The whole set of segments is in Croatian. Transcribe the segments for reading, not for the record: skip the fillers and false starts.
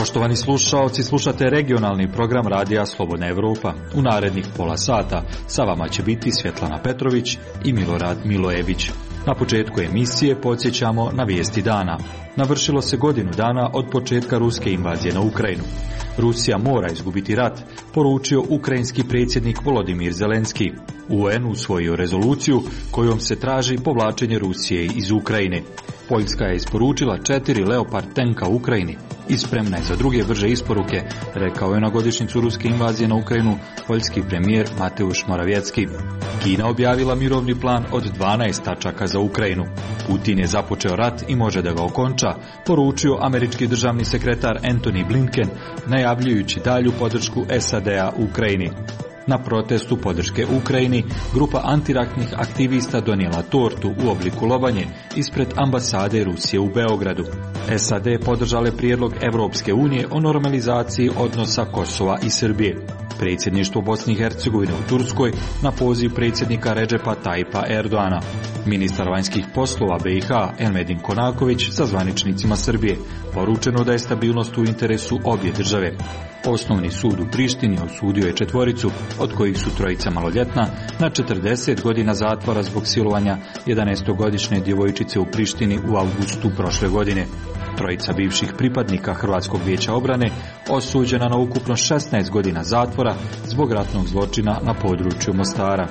Poštovani slušaoci, slušate regionalni program Radija Slobodna Evropa. U narednih pola sata sa vama će biti Svjetlana Petrović i Milorad Milojević. Na početku emisije podsjećamo na vijesti dana. Navršilo se godinu dana od početka ruske invazije na Ukrajinu. Rusija mora izgubiti rat, poručio ukrajinski predsjednik Volodimir Zelenski. UN usvojio rezoluciju kojom se traži povlačenje Rusije iz Ukrajine. Poljska je isporučila 4 Leopard tenka u Ukrajini i spremna je za druge brže isporuke, rekao je na godišnjicu ruske invazije na Ukrajinu poljski premijer Mateusz Morawiecki. Kina objavila mirovni plan od 12 tačaka za Ukrajinu. Putin je započeo rat i može da ga okonča, poručio američki državni sekretar Antony Blinken, najavljujući dalju podršku SAD-a Ukrajini. Na protestu podrške Ukrajini, grupa antiratnih aktivista donijela tortu u obliku lobanje ispred ambasade Rusije u Beogradu. SAD podržale prijedlog Evropske unije o normalizaciji odnosa Kosova i Srbije. Predsjedništvo Bosne i Hercegovine u Turskoj na poziv predsjednika Redžepa Tayyipa Erdoana. Ministar vanjskih poslova BiH Elmedin Konaković sa zvaničnicima Srbije. Poručeno da je stabilnost u interesu obje države. Osnovni sud u Prištini osudio je 4, od kojih su 3 maloljetna, na 40 godina zatvora zbog silovanja 11-godišnje djevojčice u Prištini u avgustu prošle godine. 3 bivših pripadnika Hrvatskog vijeća obrane osuđena na ukupno 16 godina zatvora zbog ratnog zločina na području Mostara.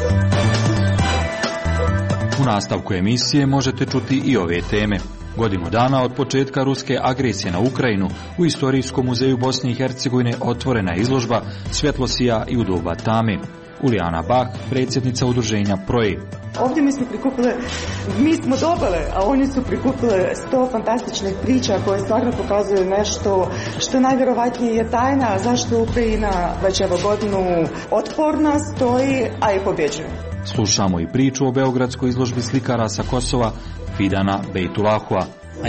U nastavku emisije možete čuti i ove teme. Godinu dana od početka ruske agresije na Ukrajinu u Istorijskom muzeju Bosne i Hercegovine otvorena je izložba Svjetlosija i u doba tame. Ulijana Bach, predsjednica udruženja PROI. Ovdje mi smo dobile, a oni su prikupile 100 fantastičnih priča koje stvarno pokazuju nešto što najvjerovatnije je tajna, zašto Ukrajina već evo godinu otporna stoji, a i pobjeđuje. Slušamo i priču o beogradskoj izložbi slikara sa Kosova Fidana Bejtulahua.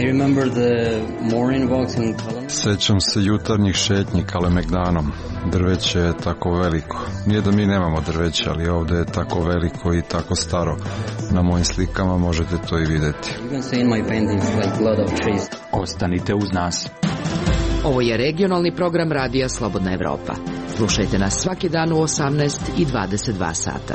Sjećam se jutarnjih šetnji Kalemegdanom. Drveće je tako veliko. Nije da mi nemamo drveće, ali ovdje je tako veliko i tako staro. Na mojim slikama možete to i vidjeti. Ostanite uz nas. Ovo je regionalni program Radija Slobodna Evropa. Slušajte nas svaki dan u 18 i 22 sata.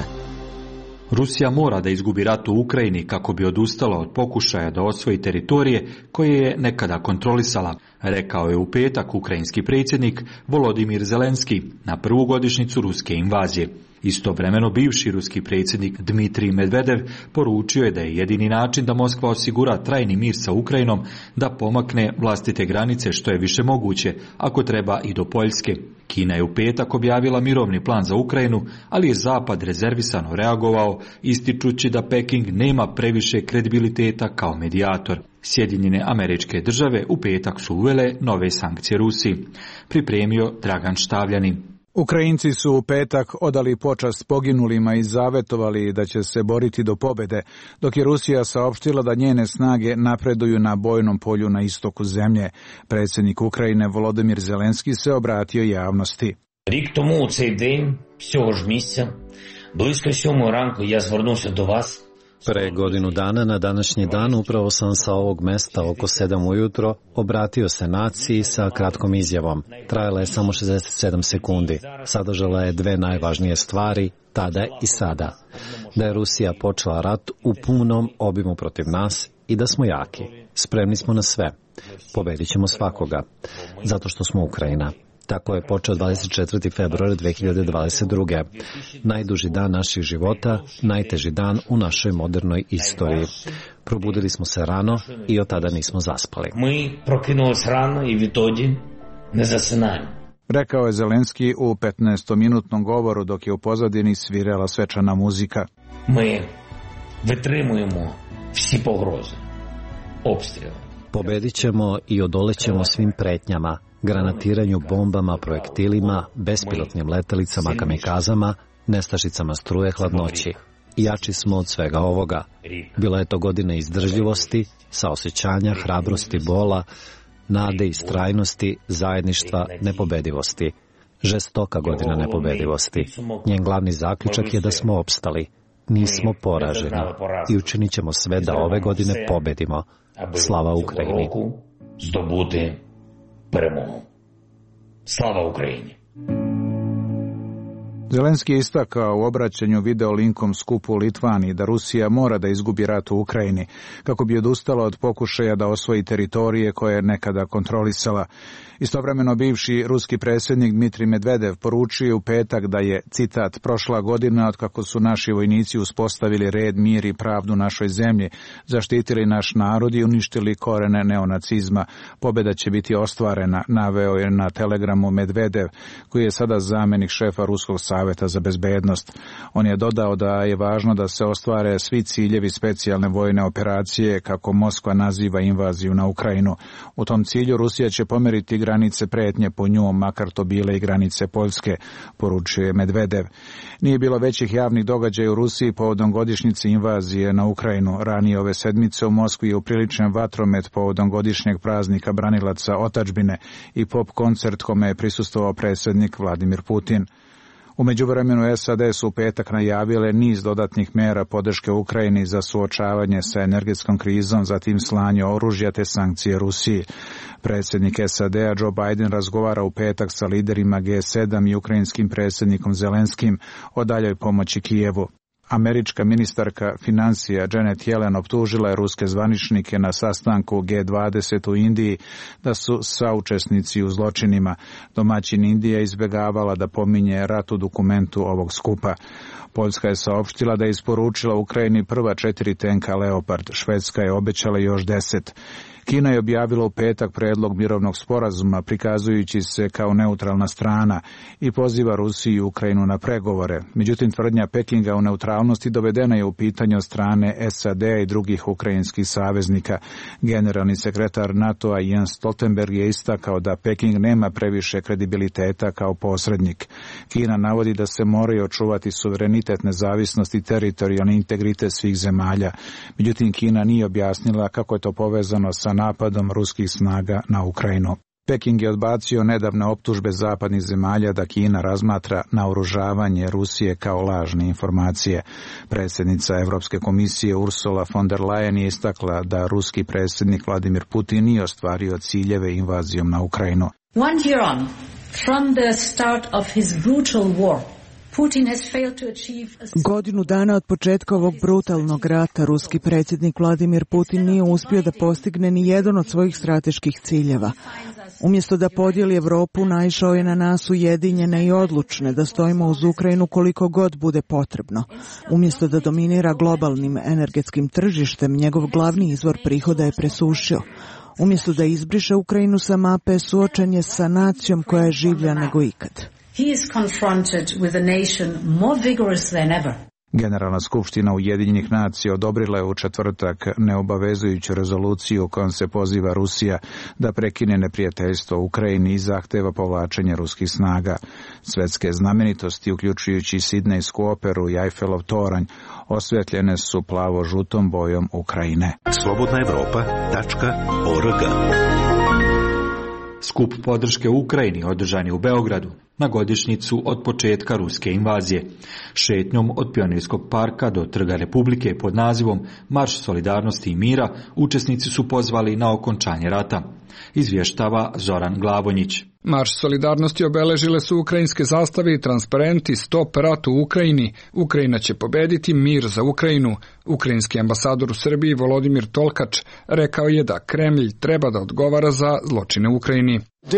Rusija mora da izgubi rat u Ukrajini kako bi odustala od pokušaja da osvoji teritorije koje je nekada kontrolisala, rekao je u petak ukrajinski predsjednik Volodimir Zelenski na prvu godišnjicu ruske invazije. Istovremeno bivši ruski predsjednik Dmitrij Medvedev poručio je da je jedini način da Moskva osigura trajni mir sa Ukrajinom da pomakne vlastite granice što je više moguće, ako treba i do Poljske. Kina je u petak objavila mirovni plan za Ukrajinu, ali je Zapad rezervisano reagovao, ističući da Peking nema previše kredibiliteta kao medijator. Sjedinjene Američke Države u petak su uvele nove sankcije Rusiji. Pripremio Dragan Štavljanin. Ukrajinci su u petak odali počast poginulima i zavetovali da će se boriti do pobjede, dok je Rusija saopštila da njene snage napreduju na bojnom polju na istoku zemlje. Predsjednik Ukrajine Volodimir Zelenski se obratio javnosti. Рік тому у цей день, цього ж місця, близько 7 ранку я звернувся до вас. Pre godinu dana na današnji dan upravo sam sa ovog mesta oko 7 ujutro obratio se naciji sa kratkom izjavom. Trajala je samo 67 sekundi. Sadržala je 2 najvažnije stvari, tada i sada. Da je Rusija počela rat u punom obimu protiv nas i da smo jaki. Spremni smo na sve. Pobedit ćemo svakoga. Zato što smo Ukrajina. Tako je počeo 24. februar 2022. Najduži dan naših života, najteži dan u našoj modernoj istoriji. Probudili smo se rano i od tada nismo zaspali. Mi prokinulis rano i vitodi ne zasinaємо. Rekao je Zelenski u 15-minutnom govoru dok je u pozadini svirala svečana muzika. Mi витримуємо всі погрози, обстріли. Pobedit ćemo i odolećemo svim pretnjama, granatiranju bombama, projektilima, bespilotnim letelicama, kamikazama, nestašicama struje, hladnoći. Jači smo od svega ovoga. Bila je to godina izdržljivosti, saosjećanja, hrabrosti, bola, nade, istrajnosti, zajedništva, nepobedivosti. Žestoka godina nepobedivosti. Njen glavni zaključak je da smo opstali. Nismo poraženi i učinit ćemo sve da ove godine pobedimo. Slava Ukrajini. перемогу. Слава Україні! Zelenski je istakao u obraćanju video linkom skupu u Litvaniji da Rusija mora da izgubi rat u Ukrajini kako bi odustala od pokušaja da osvoji teritorije koje je nekada kontrolisala. Istovremeno bivši ruski predsjednik Dmitrij Medvedev poručio u petak da je, citat, prošla godina od kako su naši vojnici uspostavili red, mir i pravdu našoj zemlji, zaštitili naš narod i uništili korene neonacizma. Pobjeda će biti ostvarena, naveo je na telegramu Medvedev, koji je sada zamjenik šefa Ruskog saveta za bezbednost. On je dodao da je važno da se ostvare svi ciljevi specijalne vojne operacije, kako Moskva naziva invaziju na Ukrajinu. U tom cilju Rusija će pomeriti granice pretnje po njom, makar to bile i granice Poljske, poručuje Medvedev. Nije bilo većih javnih događaja u Rusiji povodom godišnjice invazije na Ukrajinu. Ranije ove sedmice u Moskvi je upriličen vatromet povodom godišnjeg praznika branilaca otadžbine i pop koncert kome je prisustvovao predsjednik Vladimir Putin. U međuvremenu SAD su u petak najavile niz dodatnih mera podrške Ukrajini za suočavanje sa energetskom krizom, zatim slanje oružja te sankcije Rusiji. Predsjednik SAD-a Joe Biden razgovara u petak sa liderima G7 i ukrajinskim predsjednikom Zelenskim o daljoj pomoći Kijevu. Američka ministarka financija Janet Yellen optužila je ruske zvaničnike na sastanku G20 u Indiji da su saučesnici u zločinima. Domaćin Indija izbjegavala da pominje rat u dokumentu ovog skupa. Poljska je saopštila da je isporučila Ukrajini prva 4 tenka Leopard, Švedska je obećala još 10. Kina je objavila u petak predlog mirovnog sporazuma, prikazujući se kao neutralna strana, i poziva Rusiju i Ukrajinu na pregovore. Međutim, tvrdnja Pekinga o neutralnosti dovedena je u pitanje od strane SAD-a i drugih ukrajinskih saveznika. Generalni sekretar NATO-a Jens Stoltenberg je istakao da Peking nema previše kredibiliteta kao posrednik. Kina navodi da se moraju očuvati suverenitet, nezavisnost i teritorijalni integritet svih zemalja. Međutim, Kina nije objasnila kako je to povezano sa napadom ruskih snaga na Ukrajinu. Peking je odbacio nedavne optužbe zapadnih zemalja da Kina razmatra naoružavanje Rusije kao lažne informacije. Predsjednica Europske komisije Ursula von der Leyen je istakla da ruski predsjednik Vladimir Putin nije ostvario ciljeve invazijom na Ukrajinu. 1 year on, from the start of his brutal war, Godinu dana od početka ovog brutalnog rata ruski predsjednik Vladimir Putin nije uspio da postigne ni jedan od svojih strateških ciljeva. Umjesto da podijeli Europu, naišao je na nas ujedinjene i odlučne da stojimo uz Ukrajinu koliko god bude potrebno. Umjesto da dominira globalnim energetskim tržištem, njegov glavni izvor prihoda je presušio. Umjesto da izbriše Ukrajinu sa mape, suočen je sa nacijom koja je življa nego ikad. He is confronted with a nation more vigorous than ever. Generalna skupština Ujedinjenih nacija odobrila je u četvrtak neobavezujuću rezoluciju kojom se poziva Rusija da prekine neprijateljstvo u Ukrajini i zahteva povlačenje ruskih snaga. Svetske znamenitosti, uključujući Sidnejsku operu i Eiffelov toranj, osvetljene su plavo-žutom bojom Ukrajine. Slobodnaevropa.org. Skup podrške Ukrajini održan je u Beogradu na godišnjicu od početka ruske invazije. Šetnjom od Pionirskog parka do Trga Republike pod nazivom Marš solidarnosti i mira učesnici su pozvali na okončanje rata. Izvještava Zoran Glavonjić. Marš solidarnosti obeležile su ukrajinske zastave i transparenti Stop ratu u Ukrajini. Ukrajina će pobediti, mir za Ukrajinu. Ukrajinski ambasador u Srbiji Volodimir Tolkač rekao je da Kremlj treba da odgovara za zločine u Ukrajini.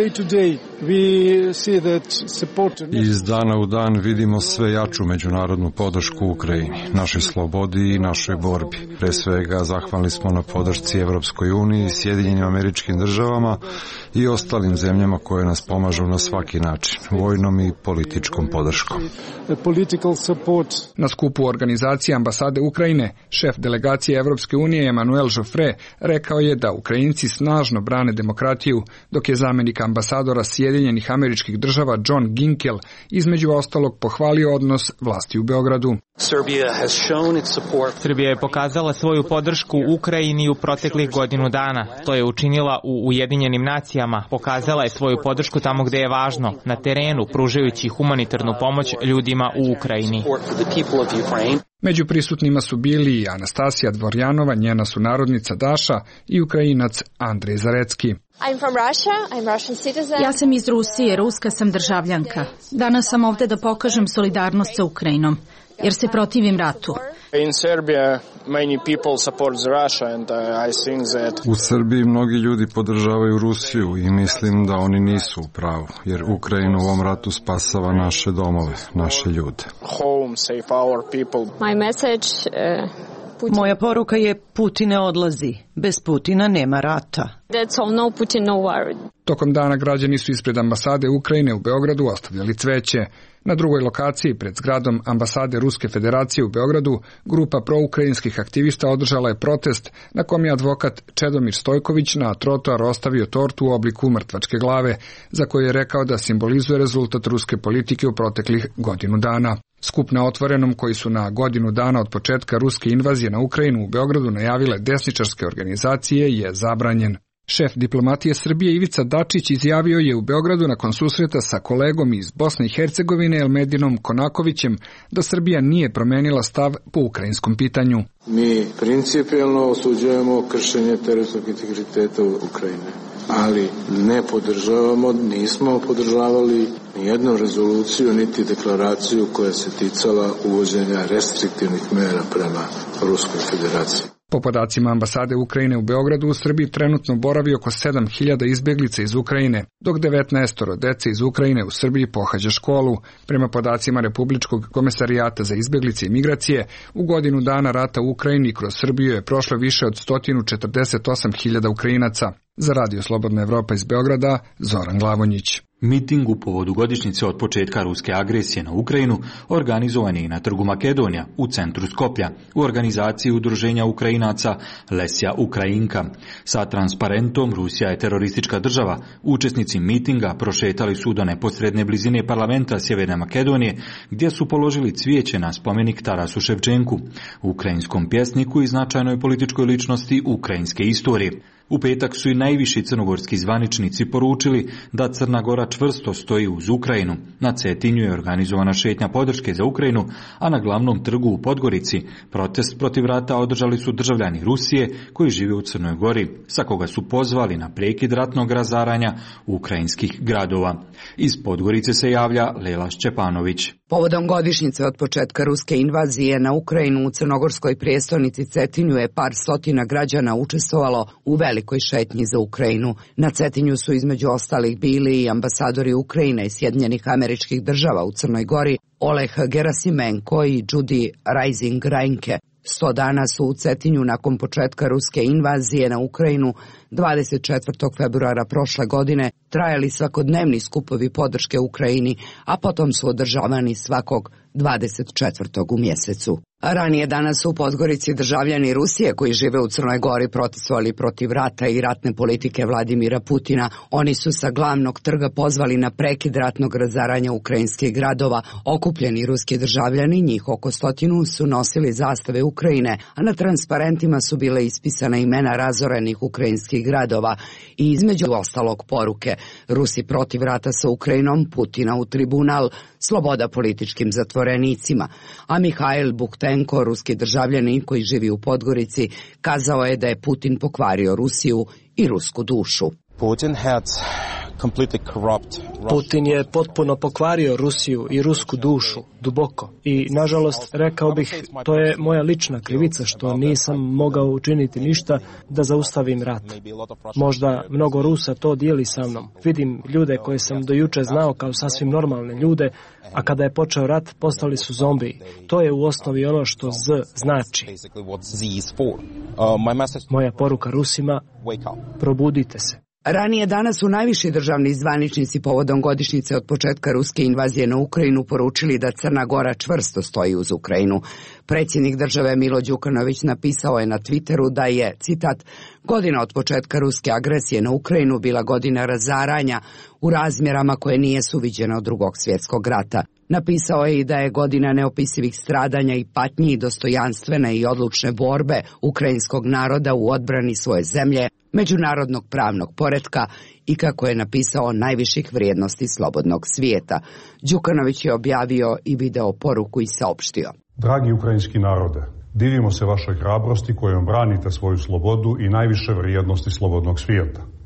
Iz dana u dan vidimo sve jaču međunarodnu podršku Ukrajini, našoj slobodi i našoj borbi. Pre svega zahvalni smo na podršci Evropskoj uniji, Sjedinjenim Američkim Državama i ostalim zemljama koje nas pomažu na svaki način, vojnom i političkom podrškom. Na skupu organizacije ambasade Ukrajine, šef delegacije Evropske unije Emanuel Joffre rekao je da Ukrajinci snažno brane demokratiju, dok je zamjenik ambasadora Sjedinjenih Američkih Država John Ginkel između ostalog pohvalio odnos vlasti u Beogradu. Srbija je pokazala svoju podršku Ukrajini u proteklih godinu dana. To je učinila u Ujedinjenim nacijama. Pokazala je svoju podršku tamo gde je važno, na terenu, pružajući humanitarnu pomoć ljudima u Ukrajini. Među prisutnima su bili i Anastasija Dvorjanova, njena sunarodnica Daša i Ukrajinac Andrej Zarecki. Ja sam iz Rusije, ruska sam državljanka. Danas sam ovde da pokažem solidarnost sa Ukrajinom, jer se protivim ratu. U Srbiji mnogi ljudi podržavaju Rusiju i mislim da oni nisu u pravu, jer Ukrajina u ovom ratu spasava naše domove, naše ljude. Moja poruka je Putin ne odlazi. Bez Putina nema rata. Tokom dana građani su ispred ambasade Ukrajine u Beogradu ostavljali cveće. Na drugoj lokaciji, pred zgradom ambasade Ruske federacije u Beogradu, grupa proukrajinskih aktivista održala je protest na kom je advokat Čedomir Stojković na trotoar ostavio tortu u obliku mrtvačke glave, za koju je rekao da simbolizuje rezultat ruske politike u proteklih godinu dana. Skup na Otvorenom, koji su na godinu dana od početka ruske invazije na Ukrajinu u Beogradu najavile desničarske organizacije, je zabranjen. Šef diplomatije Srbije Ivica Dačić izjavio je u Beogradu nakon susreta sa kolegom iz Bosne i Hercegovine Elmedinom Konakovićem da Srbija nije promenila stav po ukrajinskom pitanju. Mi principijelno osuđujemo kršenje teritorijalnog integriteta Ukrajine, ali ne podržavamo, nismo podržavali nijednu rezoluciju niti deklaraciju koja se ticala uvođenja restriktivnih mera prema Ruskoj federaciji. Po podacima ambasade Ukrajine u Beogradu, u Srbiji trenutno boravi oko 7.000 izbjeglica iz Ukrajine, dok 19 dece iz Ukrajine u Srbiji pohađa školu. Prema podacima Republičkog komesarijata za izbjeglice i migracije, u godinu dana rata u Ukrajini kroz Srbiju je prošlo više od 148.000 Ukrajinaca. Za Radio Slobodna Evropa iz Beograda, Zoran Glavonjić. Miting u povodu godišnjice od početka ruske agresije na Ukrajinu organizovan je i na Trgu Makedonija u centru Skoplja u organizaciji udruženja Ukrajinaca Lesja Ukrajinka. Sa transparentom Rusija je teroristička država. Učesnici mitinga prošetali su do neposredne blizine parlamenta Sjeverne Makedonije, gdje su položili cvijeće na spomenik Tarasu Ševčenku, ukrajinskom pjesniku i značajnoj političkoj ličnosti ukrajinske istorije. U petak su i najviši crnogorski zvaničnici poručili da Crna Gora čvrsto stoji uz Ukrajinu. Na Cetinju je organizovana šetnja podrške za Ukrajinu, a na glavnom trgu u Podgorici protest protiv rata održali su državljani Rusije koji žive u Crnoj Gori, sa koga su pozvali na prekid ratnog razaranja ukrajinskih gradova. Iz Podgorice se javlja Lela Šćepanović. Povodom godišnjice od početka ruske invazije na Ukrajinu u crnogorskoj prijestolnici Cetinju je par stotina građana učestvovalo u velikoj šetnji za Ukrajinu. Na Cetinju su između ostalih bili i ambasadori Ukrajine i Sjedinjenih Američkih Država u Crnoj Gori, Oleg Gerasimenko i Judy Rising Reinke. 100 dana su u Cetinju nakon početka ruske invazije na Ukrajinu 24. februara prošle godine trajali svakodnevni skupovi podrške Ukrajini, a potom su održavani svakog 24. u mjesecu. Ranije danas su u Podgorici državljani Rusije koji žive u Crnoj Gori protestovali protiv rata i ratne politike Vladimira Putina. Oni su sa glavnog trga pozvali na prekid ratnog razaranja ukrajinskih gradova. Okupljeni ruski državljani, njih oko 100, su nosili zastave Ukrajine, a na transparentima su bile ispisana imena razorenih ukrajinskih gradova i između ostalog poruke: Rusi protiv rata sa Ukrajinom, Putina u tribunal, sloboda političkim zatvorenicima. A Mihajl Buktenko, ruski državljanin koji živi u Podgorici, kazao je da je Putin pokvario Rusiju i rusku dušu. Putin je potpuno pokvario Rusiju i rusku dušu, duboko. I, nažalost, rekao bih, to je moja lična krivica što nisam mogao učiniti ništa da zaustavim rat. Možda mnogo Rusa to dijeli sa mnom. Vidim ljude koje sam do juče znao kao sasvim normalne ljude, a kada je počeo rat, postali su zombiji. To je u osnovi ono što Z znači. Moja poruka Rusima: probudite se. Ranije danas su najviši državni zvaničnici povodom godišnjice od početka ruske invazije na Ukrajinu poručili da Crna Gora čvrsto stoji uz Ukrajinu. Predsjednik države Milo Đukanović napisao je na Twitteru da je, citat, godina od početka ruske agresije na Ukrajinu bila godina razaranja u razmjerama koje nije suviđeno od Drugog svjetskog rata. Napisao je i da je godina neopisivih stradanja i patnji i dostojanstvene i odlučne borbe ukrajinskog naroda u odbrani svoje zemlje, međunarodnog pravnog poretka i, kako je napisao, najviših vrijednosti slobodnog svijeta. Đukanović je objavio i video poruku i saopštio: Dragi ukrajinski narode, divimo se vašoj hrabrosti kojom branite svoju slobodu i najviše vrijednosti slobodnog svijeta.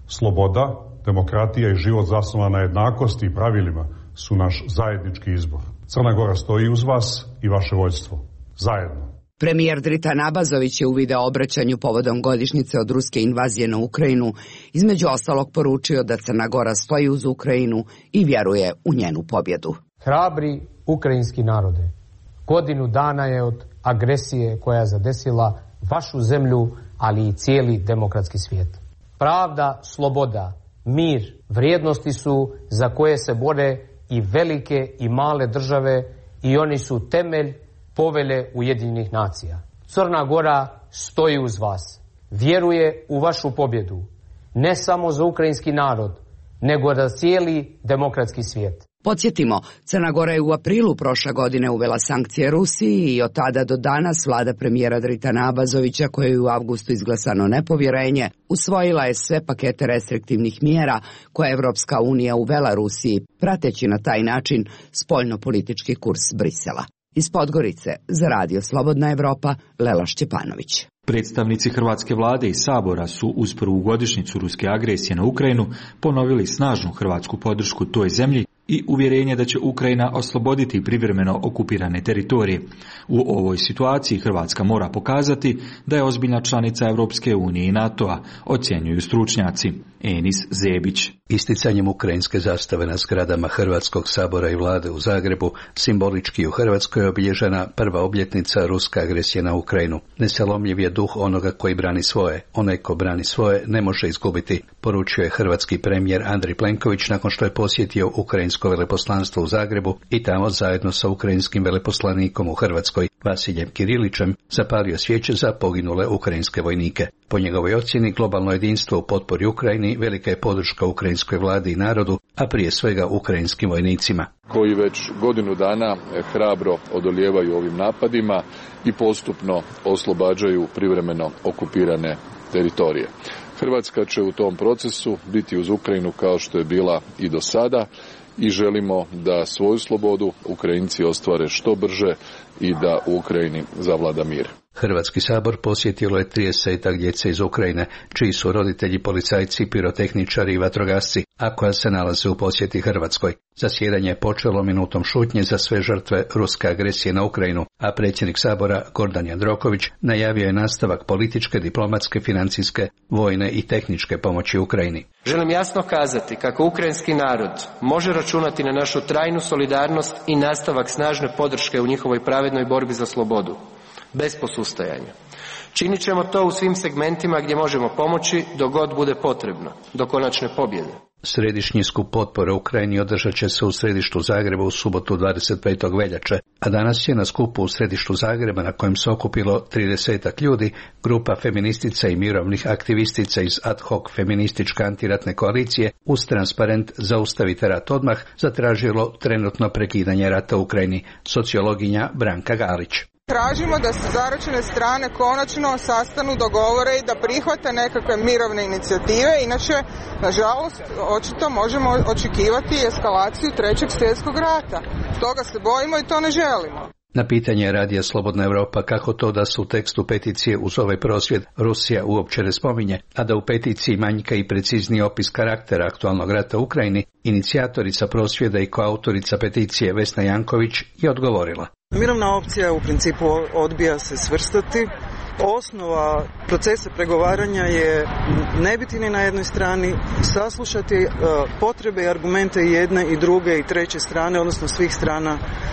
Sloboda, demokratija i život zasnovan na jednakosti i pravilima su naš zajednički izbor. Crna Gora stoji uz vas i vaše vođstvo. Zajedno. Premijer Dritan Abazović je u video obraćanju povodom godišnjice od ruske invazije na Ukrajinu između ostalog poručio da Crna Gora stoji uz Ukrajinu i vjeruje u njenu pobjedu. Hrabri ukrajinski narode, godinu dana je od agresije koja je zadesila vašu zemlju, ali i cijeli demokratski svijet. Pravda, sloboda, mir, vrijednosti su za koje se bore i velike i male države i oni su temelj povelje Ujedinjenih nacija. Crna Gora stoji uz vas, vjeruje u vašu pobjedu, ne samo za ukrajinski narod, nego za cijeli demokratski svijet. Podsjetimo, Crna Gora je u aprilu prošle godine uvela sankcije Rusiji i od tada do danas vlada premijera Dritana Abazovića, koje je u avgustu izglasano nepovjerenje, usvojila je sve pakete restriktivnih mjera koje je Evropska unija uvela Rusiji, prateći na taj način spoljno-politički kurs Brisela. Iz Podgorice za Radio Slobodna Evropa, Lela Šćepanović. Predstavnici hrvatske vlade i Sabora su uz prvu godišnjicu ruske agresije na Ukrajinu ponovili snažnu hrvatsku podršku toj zemlji i uvjerenje da će Ukrajina osloboditi privremeno okupirane teritorije. U ovoj situaciji Hrvatska mora pokazati da je ozbiljna članica Europske unije i NATO-a, ocjenjuju stručnjaci. Enis Zebić. Isticanjem ukrajinske zastave na zgradama Hrvatskog sabora i vlade u Zagrebu, simbolički u Hrvatskoj je obilježena prva obljetnica ruske agresije na Ukrajinu. Nesalomljiv je duh onoga koji brani svoje. Onaj ko brani svoje ne može izgubiti, poručio je hrvatski premijer Andrej Plenković nakon što je posjetio ukrajinsko veleposlanstvo u Zagrebu i tamo zajedno sa ukrajinskim veleposlanikom u Hrvatskoj, Vasiljem Kirilićem, zapalio svijeće za poginule ukrajinske vojnike. Po njegovoj ocjeni, globalno jedinstvo u potpori Ukrajini velika je podrška ukrajinskoj vladi i narodu, a prije svega ukrajinskim vojnicima, koji već godinu dana hrabro odolijevaju ovim napadima i postupno oslobađaju privremeno okupirane teritorije. Hrvatska će u tom procesu biti uz Ukrajinu kao što je bila i do sada i želimo da svoju slobodu Ukrajinci ostvare što brže i da u Ukrajini zavlada mir. Hrvatski sabor posjetilo je 30 djece iz Ukrajine, čiji su roditelji policajci, pirotehničari i vatrogasci, a koja se nalaze u posjeti Hrvatskoj. Zasjedanje je počelo minutom šutnje za sve žrtve ruske agresije na Ukrajinu, a predsjednik sabora Gordan Jandroković najavio je nastavak političke, diplomatske, financijske, vojne i tehničke pomoći Ukrajini. Želim jasno kazati kako ukrajinski narod može računati na našu trajnu solidarnost i nastavak snažne podrške u njihovoj pravednoj borbi za slobodu, bez posustajanja. Činit ćemo to u svim segmentima gdje možemo pomoći dok god bude potrebno, do konačne pobjede. Središnji skup potpore Ukrajini održat će se u središtu Zagreba u subotu 25. veljače, a danas je na skupu u središtu Zagreba, na kojem se okupilo 30 ljudi, grupa feministica i mirovnih aktivistica iz ad hoc feminističke antiratne koalicije uz transparent Zaustavite rat odmah zatražilo trenutno prekidanje rata u Ukrajini, sociologinja Branka Galić. Tražimo da se zaračene strane konačno sastanu, dogovore i da prihvate nekakve mirovne inicijative, inače, nažalost, očito možemo očekivati eskalaciju Trećeg svjetskog rata. Toga se bojimo i to ne želimo. Na pitanje Radija Slobodna Evropa kako to da se u tekstu peticije uz ovaj prosvjed Rusija uopće ne spominje, a da u peticiji manjka i precizniji opis karaktera aktualnog rata u Ukrajini, inicijatorica prosvjeda i koautorica peticije Vesna Janković je odgovorila. Mirovna opcija u principu odbija se svrstati. Osnova procesa pregovaranja je ne biti ni na jednoj strani, saslušati potrebe i argumente jedne i druge i treće strane, odnosno svih strana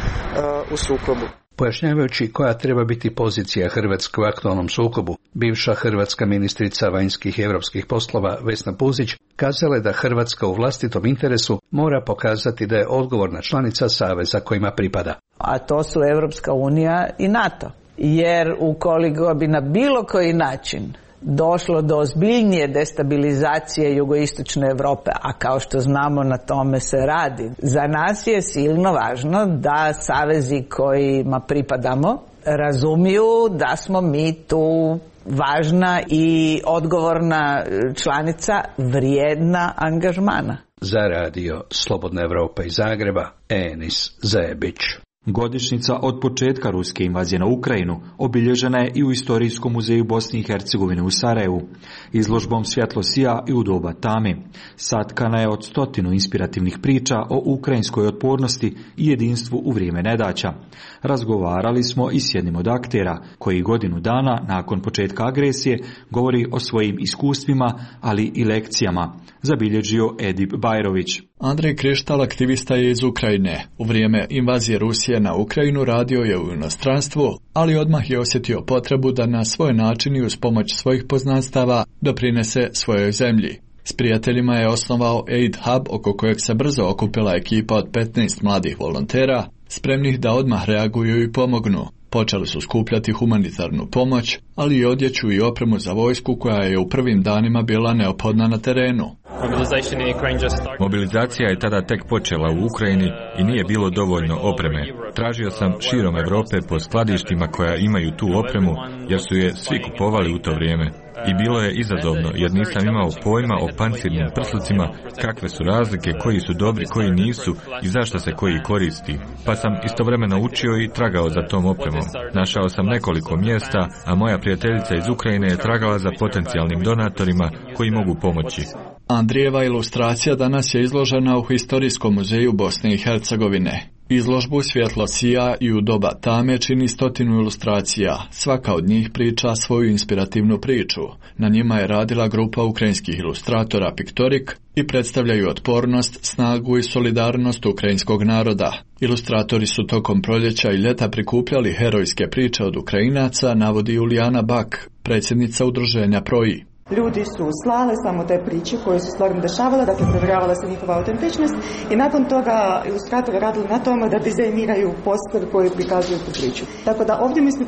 u sukobu. Pojašnjavajući koja treba biti pozicija Hrvatske u aktualnom sukobu, bivša hrvatska ministrica vanjskih i europskih poslova Vesna Puzić kazala je da Hrvatska u vlastitom interesu mora pokazati da je odgovorna članica saveza kojima pripada. A to su Europska unija i NATO. Jer ukoliko bi na bilo koji način došlo do ozbiljnije destabilizacije jugoistočne Europe, a kao što znamo na tome se radi, za nas je silno važno da savezi kojima pripadamo razumiju da smo mi tu važna i odgovorna članica vrijedna angažmana. Za Radio Slobodna Evropa iz Zagreba, Enis Zebić. Godišnjica od početka ruske invazije na Ukrajinu obilježena je i u Istorijskom muzeju Bosne i Hercegovine u Sarajevu, izložbom Svjetlo sija i u doba tame. Satkana je od 100 inspirativnih priča o ukrajinskoj otpornosti i jedinstvu u vrijeme nedaća. Razgovarali smo i s jednim od aktera, koji godinu dana nakon početka agresije govori o svojim iskustvima, ali i lekcijama, zabilježio Edip Bajrović. Andrej Krištal, aktivista je iz Ukrajine. U vrijeme invazije Rusije na Ukrajinu radio je u inostranstvu, ali odmah je osjetio potrebu da na svoj način i uz pomoć svojih poznanstava doprinese svojoj zemlji. S prijateljima je osnovao Aid Hub, oko kojeg se brzo okupila ekipa od 15 mladih volontera, spremnih da odmah reaguju i pomognu. Počeli su skupljati humanitarnu pomoć, ali i odjeću i opremu za vojsku koja je u prvim danima bila neophodna na terenu. Mobilizacija je tada tek počela u Ukrajini i nije bilo dovoljno opreme. Tražio sam širom Europe po skladištima koja imaju tu opremu, jer su je svi kupovali u to vrijeme. I bilo je izazovno, jer nisam imao pojma o pancirnim prslucima, kakve su razlike, koji su dobri, koji nisu i zašto se koji koristi. Pa sam istovremeno učio i tragao za tom opremom. Našao sam nekoliko mjesta, a moja prijateljica iz Ukrajine je tragala za potencijalnim donatorima koji mogu pomoći. Andrijeva ilustracija danas je izložena u Historijskom muzeju Bosne i Hercegovine. Izložbu Svjetlo sija i u doba tame čini 100 ilustracija. Svaka od njih priča svoju inspirativnu priču. Na njima je radila grupa ukrajinskih ilustratora Piktorik i predstavljaju otpornost, snagu i solidarnost ukrajinskog naroda. Ilustratori su tokom proljeća i ljeta prikupljali herojske priče od Ukrajinaca, navodi Julijana Bak, predsjednica udruženja Proji. Ljudi su slali samo te priče koje su stvarno dešavale, dakle provjeravala se njihova autentičnost i nakon toga ilustratori radili na tome da dizajniraju poster koji prikazuju tu priču. Tako da ovdje mi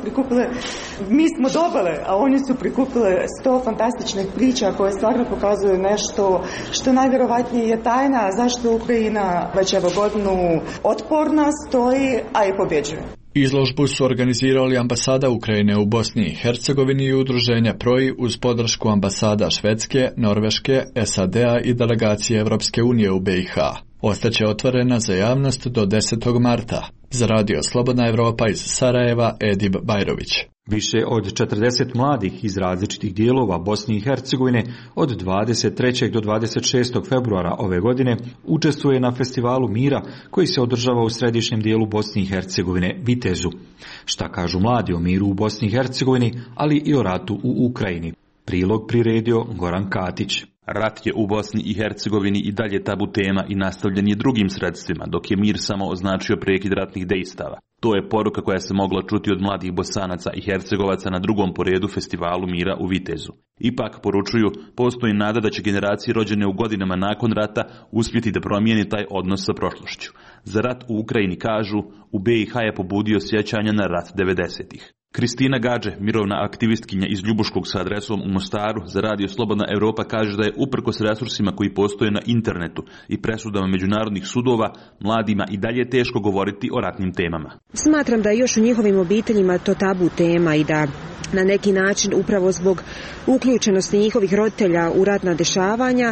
smo dobili, a oni su prikupili 100 fantastičnih priča koje stvarno pokazuju nešto što najvjerovatnije je tajna zašto Ukrajina već evo godinu otporna stoji, a i pobjeđuje. Izložbu su organizirali ambasada Ukrajine u Bosni i Hercegovini i udruženja Proji uz podršku ambasada Švedske, Norveške, SAD-a i delegacije Europske unije u BiH. Ostaće otvorena za javnost do 10. marta. Za Radio Slobodna Evropa iz Sarajeva, Edip Bajrović. Više od 40 mladih iz različitih dijelova Bosne i Hercegovine od 23. do 26. februara ove godine učestvuje na Festivalu mira koji se održava u središnjem dijelu Bosne i Hercegovine, Vitezu. Šta kažu mladi o miru u Bosni i Hercegovini, ali i o ratu u Ukrajini? Prilog priredio Goran Katić. Rat je u Bosni i Hercegovini i dalje tabu tema i nastavljen je drugim sredstvima, dok je mir samo označio prekid ratnih dejstava. To je poruka koja se mogla čuti od mladih Bosanaca i Hercegovaca na drugom po redu Festivalu mira u Vitezu. Ipak, poručuju, postoji nada da će generacije rođene u godinama nakon rata uspjeti da promijeni taj odnos sa prošlošću. Za rat u Ukrajini kažu, u BiH je pobudio sjećanja na rat 90-ih. Kristina Gađe, mirovna aktivistkinja iz Ljubuškog sa adresom u Mostaru, za Radio Slobodna Evropa kaže da je uprkos resursima koji postoje na internetu i presudama međunarodnih sudova, mladima i dalje teško govoriti o ratnim temama. Smatram da je još u njihovim obiteljima to tabu tema i da na neki način upravo zbog uključenosti njihovih roditelja u ratna dešavanja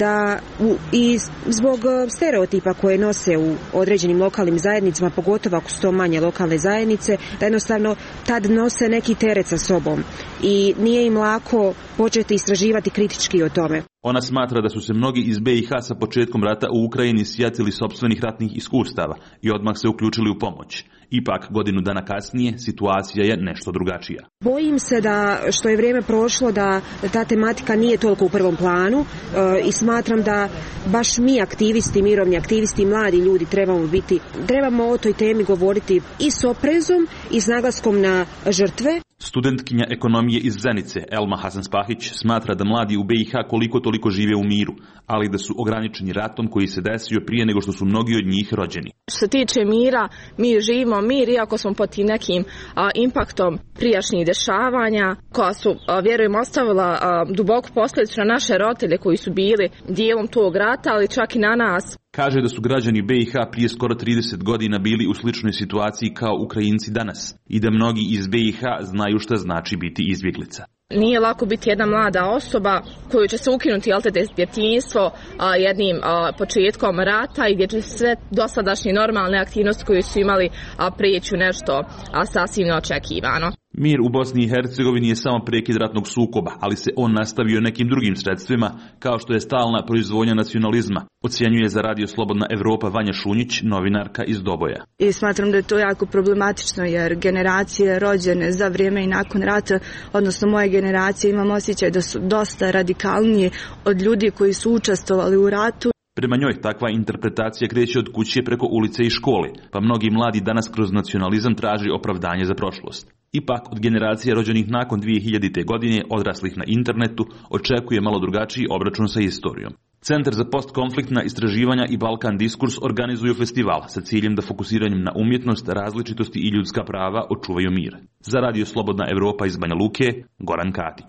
i zbog stereotipa koje nose u određenim lokalnim zajednicama, pogotovo ako su to manje lokalne zajednice, da jednostavno tad nose neki teret sa sobom i nije im lako početi istraživati kritički o tome. Ona smatra da su se mnogi iz BiH sa početkom rata u Ukrajini sjatili sopstvenih ratnih iskustava i odmah se uključili u pomoć. Ipak, godinu dana kasnije, situacija je nešto drugačija. Bojim se da, što je vrijeme prošlo, da ta tematika nije toliko u prvom planu i smatram da baš mi aktivisti, mirovni aktivisti i mladi ljudi trebamo o toj temi govoriti i s oprezom i s naglaskom na žrtve. Studentkinja ekonomije iz Zenice, Elma Hasanspahić, smatra da mladi u BiH koliko toliko žive u miru, ali da su ograničeni ratom koji se desio prije nego što su mnogi od njih rođeni. Što se tiče mira, mi živimo mir iako smo pod tim nekim impaktom prijašnjih dešavanja koja su, vjerujem, ostavila duboku posljedicu na naše roditelje koji su bili dijelom tog rata, ali čak i na nas. Kaže da su građani BiH prije skoro 30 godina bili u sličnoj situaciji kao Ukrajinci danas i da mnogi iz BiH znaju šta znači biti izbjeglica. nije lako biti jedna mlada osoba koju će se ukinuti djetinjstvo jednim početkom rata i gdje će sve dosadašnje normalne aktivnosti koje su imali prijeći u nešto sasvim neočekivano. Mir u Bosni i Hercegovini je samo prekid ratnog sukoba, ali se on nastavio nekim drugim sredstvima, kao što je stalna proizvodnja nacionalizma, ocjenjuje za Radio Slobodna Evropa Vanja Šunjić, novinarka iz Doboja. I smatram da je to jako problematično, jer generacije rođene za vrijeme i nakon rata, odnosno moje generacije, imam osjećaj da su dosta radikalniji od ljudi koji su učestvovali u ratu. Prema njoj takva interpretacija kreće od kuće preko ulice i škole, pa mnogi mladi danas kroz nacionalizam traži opravdanje za prošlost. Ipak od generacije rođenih nakon 2000. godine, odraslih na internetu, očekuje malo drugačiji obračun sa istorijom. Centar za postkonfliktna istraživanja i Balkan Diskurs organizuju festival sa ciljem da fokusiranjem na umjetnost, različitosti i ljudska prava očuvaju mir. Za Radio Slobodna Evropa iz Banja Luke, Goran Katić.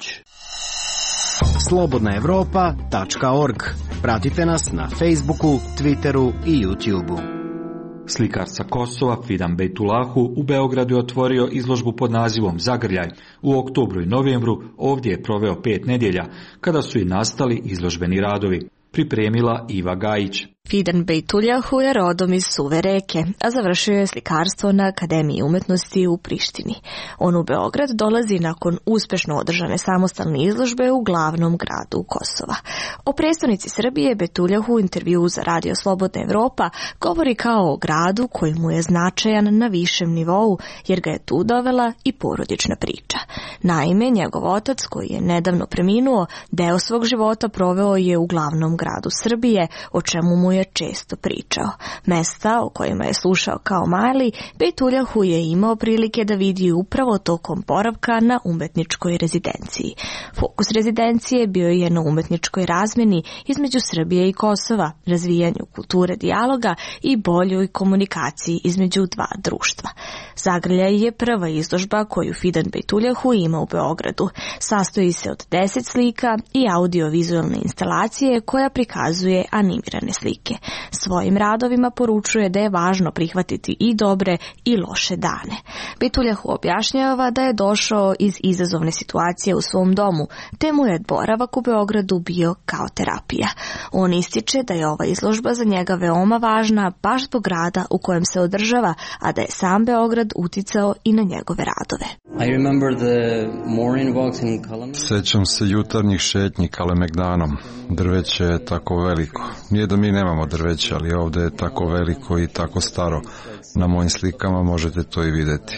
slobodnaevropa.org. Pratite nas na Facebooku, Twitteru i YouTubeu. Slikar sa Kosova Fidan Bejtulahu u Beogradu je otvorio izložbu pod nazivom Zagrljaj. U oktobru i novembru ovdje je proveo 5 nedjelja, kada su i nastali izložbeni radovi. Pripremila Iva Gajić. Fidan Bejtullahu je rodom iz Suve Reke, a završio je slikarstvo na Akademiji umjetnosti u Prištini. On u Beograd dolazi nakon uspješno održane samostalne izložbe u glavnom gradu Kosova. O prestonici Srbije Bejtullahu u intervjuu za Radio Slobodna Evropa govori kao o gradu koji mu je značajan na višem nivou, jer ga je tu dovela i porodična priča. Naime, njegov otac, koji je nedavno preminuo, deo svog života proveo je u glavnom gradu Srbije, o čemu mu je često pričao. Mesta o kojima je slušao kao mali, Bejtullahu je imao prilike da vidi upravo tokom boravka na umetničkoj rezidenciji. Fokus rezidencije bio je na umetničkoj razmjeni između Srbije i Kosova, razvijanju kulture dijaloga i boljoj komunikaciji između dva društva. Zagrljaj je prva izložba koju Fidan Bejtullahu ima u Beogradu. Sastoji se od 10 slika i audiovizualne instalacije koja prikazuje animirane slike. Svojim radovima poručuje da je važno prihvatiti i dobre i loše dane. Bejtullahu objašnjava da je došao iz izazovne situacije u svom domu, te mu je boravak u Beogradu bio kao terapija. On ističe da je ova izložba za njega veoma važna baš zbog grada u kojem se održava, a da je sam Beograd uticao i na njegove radove. Sjećam se jutarnjih šetnji Kalemegdanom. Drveće je tako veliko. Nije da mi nemamo drveće, ali ovdje je tako veliko i tako staro. Na mojim slikama možete to i vidjeti.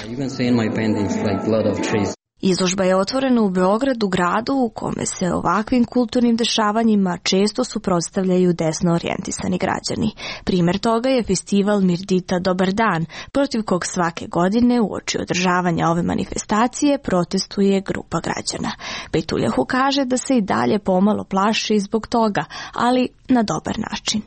Izložba je otvorena u Beogradu, gradu u kome se ovakvim kulturnim dešavanjima često suprotstavljaju desno orijentisani građani. Primjer toga je festival Mirdita Dobar dan, protiv kog svake godine uoči održavanja ove manifestacije protestuje grupa građana. Bejtullahu kaže da se i dalje pomalo plaši zbog toga, ali na dobar način.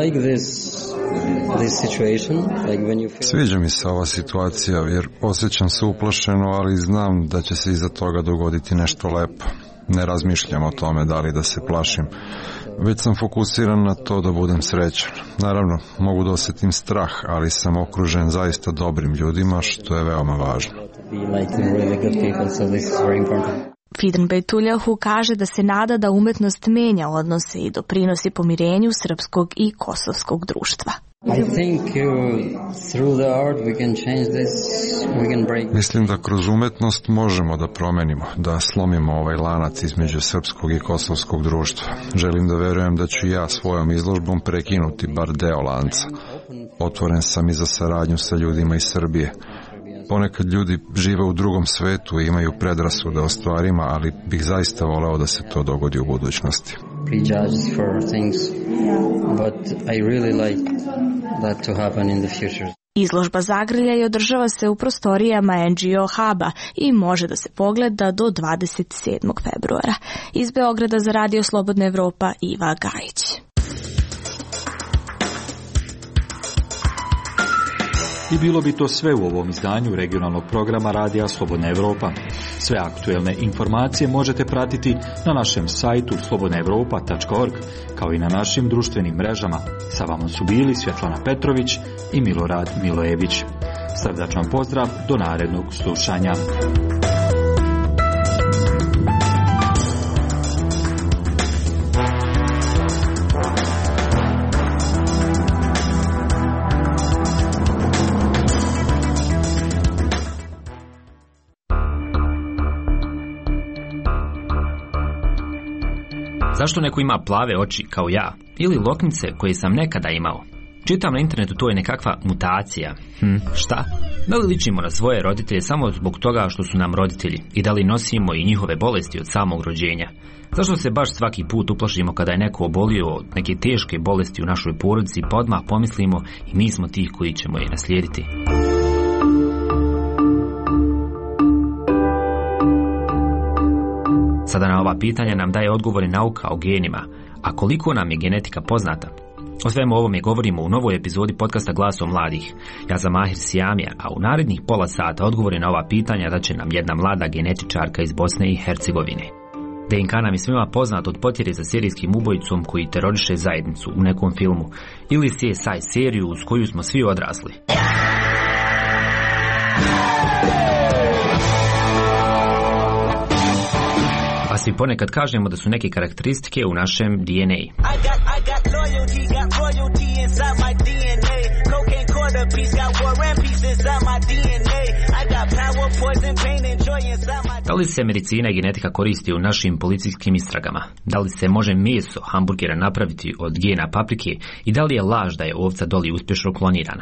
Sviđa mi se ova situacija jer osjećam se uplašeno, ali znam da će se iza toga dogoditi nešto lepo. Ne razmišljam o tome da li da se plašim, već sam fokusiran na to da budem srećan. Naravno, mogu da osjetim strah, ali sam okružen zaista dobrim ljudima, što je veoma važno. Fidan Bejtullahu kaže da se nada da umetnost menja odnose i doprinosi pomirenju srpskog i kosovskog društva. Mislim da kroz umetnost možemo da promenimo, da slomimo ovaj lanac između srpskog i kosovskog društva. Želim da verujem da ću ja svojom izložbom prekinuti bar deo lanca. Otvoren sam i za saradnju sa ljudima iz Srbije. Ponekad ljudi žive u drugom svetu i imaju predrasude o stvarima, ali bih zaista voleo da se to dogodi u budućnosti. Izložba Zagrljaj održava se u prostorijama NGO Huba i može da se pogleda do 27. februara. Iz Beograda za Radio Slobodna Evropa, Iva Gajić. I bilo bi to sve u ovom izdanju regionalnog programa Radija Slobodna Evropa. Sve aktuelne informacije možete pratiti na našem sajtu slobodnaevropa.org, kao i na našim društvenim mrežama. Sa vama su bili Svjetlana Petrović i Milorad Milojević. Srdačan pozdrav, do narednog slušanja. Zašto neko ima plave oči kao ja? Ili loknice koje sam nekada imao? Čitam na internetu, to je nekakva mutacija. Šta? Da li ličimo na svoje roditelje samo zbog toga što su nam roditelji? I da li nosimo i njihove bolesti od samog rođenja? Zašto se baš svaki put uplašimo kada je neko obolio od neke teške bolesti u našoj porodici, pa odmah pomislimo i mi smo ti koji ćemo je naslijediti? Sada na ova pitanja nam daje odgovore nauka o genima, a koliko nam je genetika poznata? O svemu ovome govorimo u novoj epizodi podcasta Glasom mladih. Ja sam Mahir Sijamija, a u narednih pola sata odgovore na ova pitanja daće nam jedna mlada genetičarka iz Bosne i Hercegovine. DNK nam je svima poznat od potjere za serijskim ubojicom koji teroriše zajednicu u nekom filmu, ili CSI seriju uz koju smo svi odrasli. A svi ponekad kažemo da su neke karakteristike u našem DNA. Da li se medicina i genetika koristi u našim policijskim istragama? Da li se može meso hamburgera napraviti od gena paprike? I da li je laž da je ovca Dolly uspješno klonirana?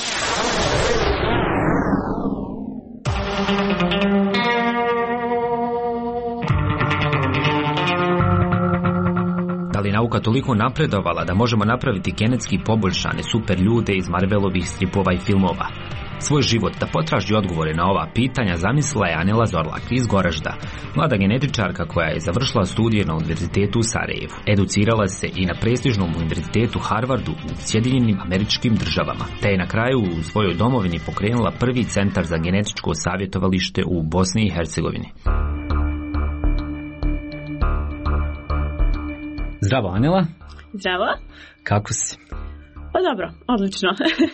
Ali nauka toliko napredovala da možemo napraviti genetski poboljšane super ljude iz Marvelovih stripova i filmova. Svoj život da potraži odgovore na ova pitanja zamislila je Anela Zorlak iz Goražda, mlada genetičarka koja je završila studije na Univerzitetu u Sarajevu. Educirala se i na prestižnom Univerzitetu Harvardu u Sjedinjenim Američkim Državama, te je na kraju u svojoj domovini pokrenula prvi centar za genetičko savjetovalište u Bosni i Hercegovini. Zdravo, Anela. Zdravo. Kako si? Pa dobro, odlično.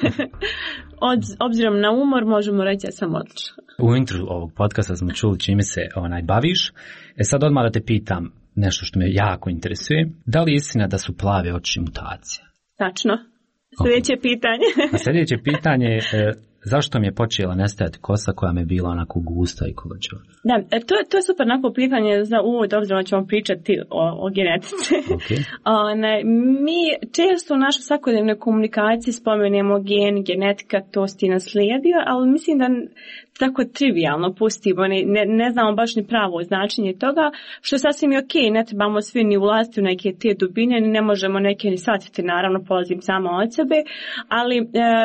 Obzirom na umor možemo reći da sam odlično. U intru ovog podcasta smo čuli čime se baviš. Sad odmah da te pitam nešto što me jako interesuje. Da li je istina da su plave oči mutacija? Tačno. Sljedeće pitanje. Sljedeće pitanje je zašto mi je počela nestajati kosa koja mi je bila onako gusta i kolačeva? Da, to je super onako pitanje za uvod, obzirom da ćemo pričati o genetici. Okay. Mi često u našoj svakodnevnoj komunikaciji spomenemo gen, genetika, to si ti naslijedio, ali mislim da tako trivijalno pustimo, ne znamo baš ni pravo značenje toga, što je sasvim ok, ne trebamo svi ni ulaziti u neke te dubine, ne možemo neke ni shvatiti, naravno polazim sama od sebe, ali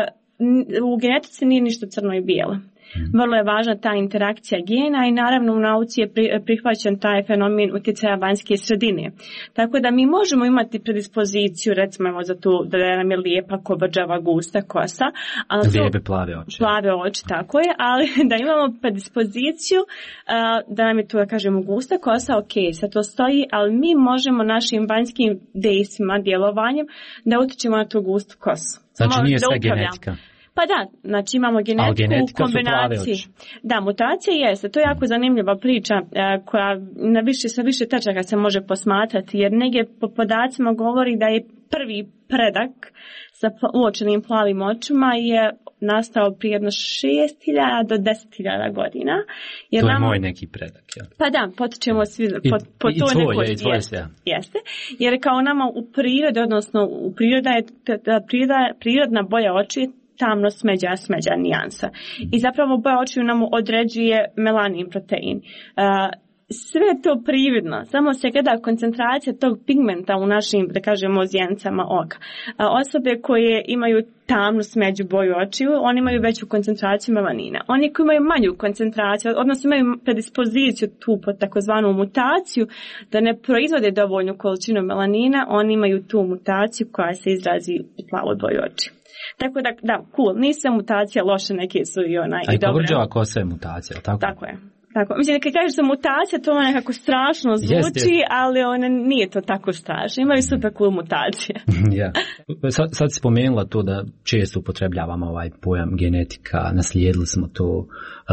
u genetici nije ništa crno i bijelo. Vrlo je važna ta interakcija gena i naravno u nauci je prihvaćen taj fenomen utjecaja vanjske sredine. Tako da mi možemo imati predispoziciju, recimo za tu da nam je lijepa, kovrđava, gusta kosa. Lijepe plave oči. Plave oči, tako je, ali da imamo predispoziciju da nam je tu, da kažemo, gusta kosa, ok, sad to stoji, ali mi možemo našim vanjskim dejstvima, djelovanjem da utječemo na tu gustu kosu. Znači nije sve genetika. Pa da, znači imamo genetiku u kombinaciji. Da, mutacija jeste. To je jako zanimljiva priča koja sa više tačaka se može posmatrati, jer negdje po podacima govori da je prvi predak sa uočenim plavim očima je nastao prije jedno 6.000 do 10.000 godina. Jer to je moj neki predak, jel? Pa da, potičemo svi po toj nekoj jeste. Jer kao nama u prirodi, odnosno u priroda je prirodna boja oči tamno smeđa nijansa. I zapravo boja očiju nam određuje melanin protein. Sve to prividno, samo se gleda koncentracija tog pigmenta u našim, da kažemo, zjencama oka. Osobe koje imaju tamnu smeđu boju očiju, oni imaju veću koncentraciju melanina. Oni koji imaju manju koncentraciju, odnosno imaju predispoziciju tu pod takozvanu mutaciju, da ne proizvode dovoljnu količinu melanina, oni imaju tu mutaciju koja se izrazi u plavoj boji očiju. Tako da, cool, nisu mutacija loše, neke su i dobre. A i kovrđava kosa je mutacija, tako? Tako je. Tako. Mislim, kad kažeš da mutacija, to nekako strašno zvuči, ali ona nije to tako strašno. Imaju super cool mutacije. Ja. Sad si spomenula to da često upotrebljavamo ovaj pojam genetika, naslijedili smo to.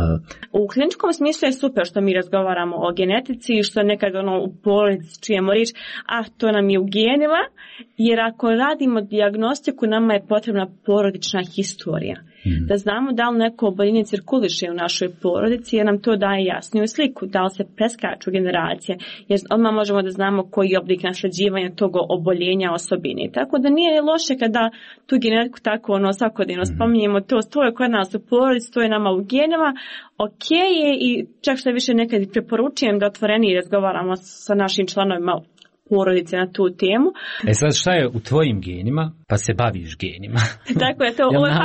U kliničkom smislu je super što mi razgovaramo o genetici i što nekad u porodici čujemo riječ, to nam je ugenila, jer ako radimo dijagnostiku, nama je potrebna porodična historija. Da znamo da li neko oboljenje cirkuliše u našoj porodici, jer nam to daje jasniju sliku, da li se preskaču generacije, jer odmah možemo da znamo koji oblik nasleđivanja tog oboljenja osobine. Tako da nije loše kada tu genetiku tako svakodnevno spominjemo, to je kod nas u porodici, to je nama u genama, ok je i čak što više nekad preporučujem da otvorenije razgovaramo sa našim članovima porodice na tu temu. Sad šta je u tvojim genima, pa se baviš genima? Tako je,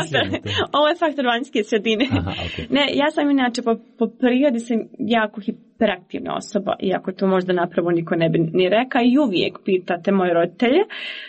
ovo je faktor vanjske sredine. Aha, okay. Ne, ja sam inače po prirodi sam jako hiperaktivna osoba, iako to možda napravo niko ne bi ni rekao, i uvijek pitate moje roditelje,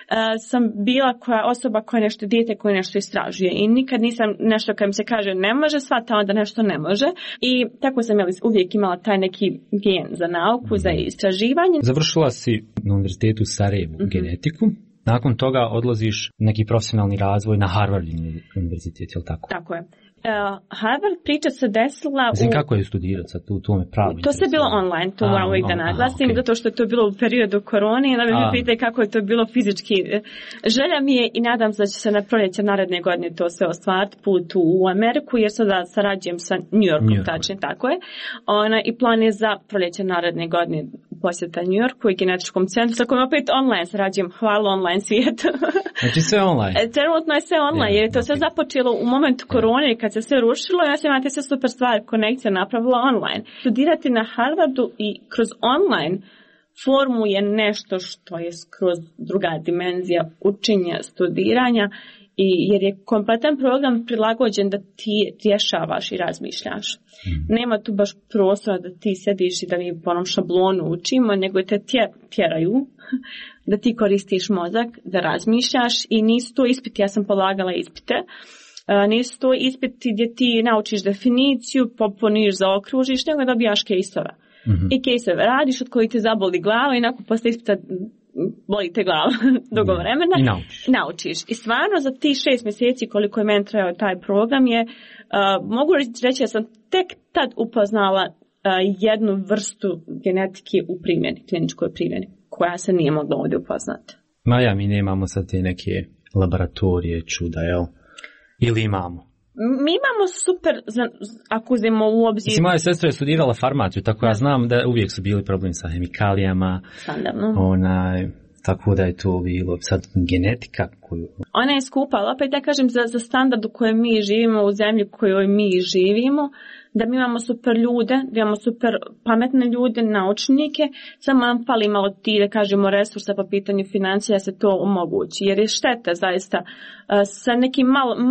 sam bila osoba koja nešto dijete, koja nešto istražuje i nikad nisam nešto kad mi se kaže ne može, shvata onda nešto ne može i tako sam uvijek imala taj neki gen za nauku, za istraživanje. Završila si na univerzitetu u Sarajevu genetiku. Nakon toga odlaziš neki profesionalni razvoj na Harvard univerzitet, je li tako? Tako je. Harvard priča se desila kako je studirati sad tu me pravo? To se bilo online, to moram uvijek da naglasim, zato što je to bilo u periodu korone i da mi pitate kako je to bilo fizički. Želja mi je i nadam se da će se na proljeće naredne godine to sve ostvariti put u Ameriku, jer sada sarađujem sa New Yorkom, tačnije tako je. I plan je za proljeće naredne godine posjeta New Yorku i genetičkom centru, sa kojom opet online sarađujem, hvala online svijetu. Znači sve online? Trenutno je sve online, jer je to sve započelo u momentu korone, kad se sve rušilo, ja sam imate sve super stvari, konekcija napravila online. Studirati na Harvardu i kroz online formu je nešto što je skroz druga dimenzija učenja, studiranja, jer je kompletan program prilagođen da ti rješavaš i razmišljaš. Nema tu baš prostora da ti sediš i da mi po onom šablonu učimo, nego te tjeraju da ti koristiš mozak, da razmišljaš i nisu to ispiti, ja sam polagala ispite. Nisu to ispiti gdje ti naučiš definiciju, popuniš, zaokružiš, nego dobijaš case-ove. I case-ove radiš od koji te zaboli glava i nakon posle ispita boli te glava dugo vremena. I naučiš. I stvarno za ti 6 mjeseci koliko je meni trajao taj program je, mogu reći da sam tek tad upoznala jednu vrstu genetike u primjeni, kliničkoj primjeni, koja se nije mogla ovdje upoznati. Maja, mi nemamo sad te neke laboratorije, čuda, jel? Ili imamo? Mi imamo super, ako uzmemo u obzir... Mislim, moja sestra je studirala farmaciju, tako ja znam da uvijek su bili problemi sa hemikalijama. Standardno. Tako da je to bilo sad genetika koju... Ona je skupa, ali opet ja kažem za standard u kojem mi živimo, u zemlji u kojoj mi živimo, da mi imamo super ljude, da imamo super pametne ljude, naučnike, samo nam fali malo ti, da kažemo, resursa po pitanju financija, da se to omogući. Jer je šteta zaista sa nekim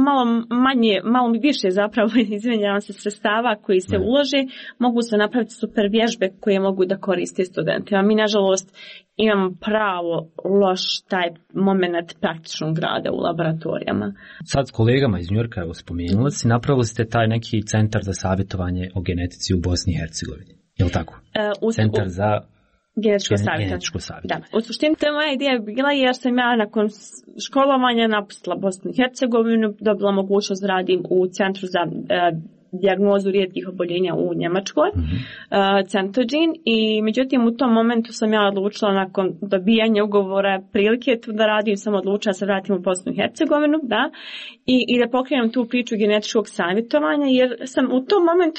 malo više zapravo, izvinjavam se, sredstava koji se ulože, mogu se napraviti super vježbe koje mogu da koriste studentima. Mi, nažalost, imamo pravo loš taj moment praktičnog rada u laboratorijama. Sad s kolegama iz New Yorka, evo spomenula si, napravili ste taj neki centar za savjetovanje o genetici u Bosni i Hercegovini. Je li tako? Centar za genetičko savjetovanje. Da. U suštini, to je moja ideja bila jer sam ja nakon školovanja napustila Bosnu i Hercegovinu, dobila mogućnost da radim u centru za dijagnozu rijetkih oboljenja u Njemačkoj, Centogene, i međutim u tom momentu sam ja odlučila nakon dobijanja ugovora prilike tu da radim, sam odlučila da se vratim u Bosnu i Hercegovinu, i da pokrenem tu priču genetičkog savjetovanja, jer sam u tom momentu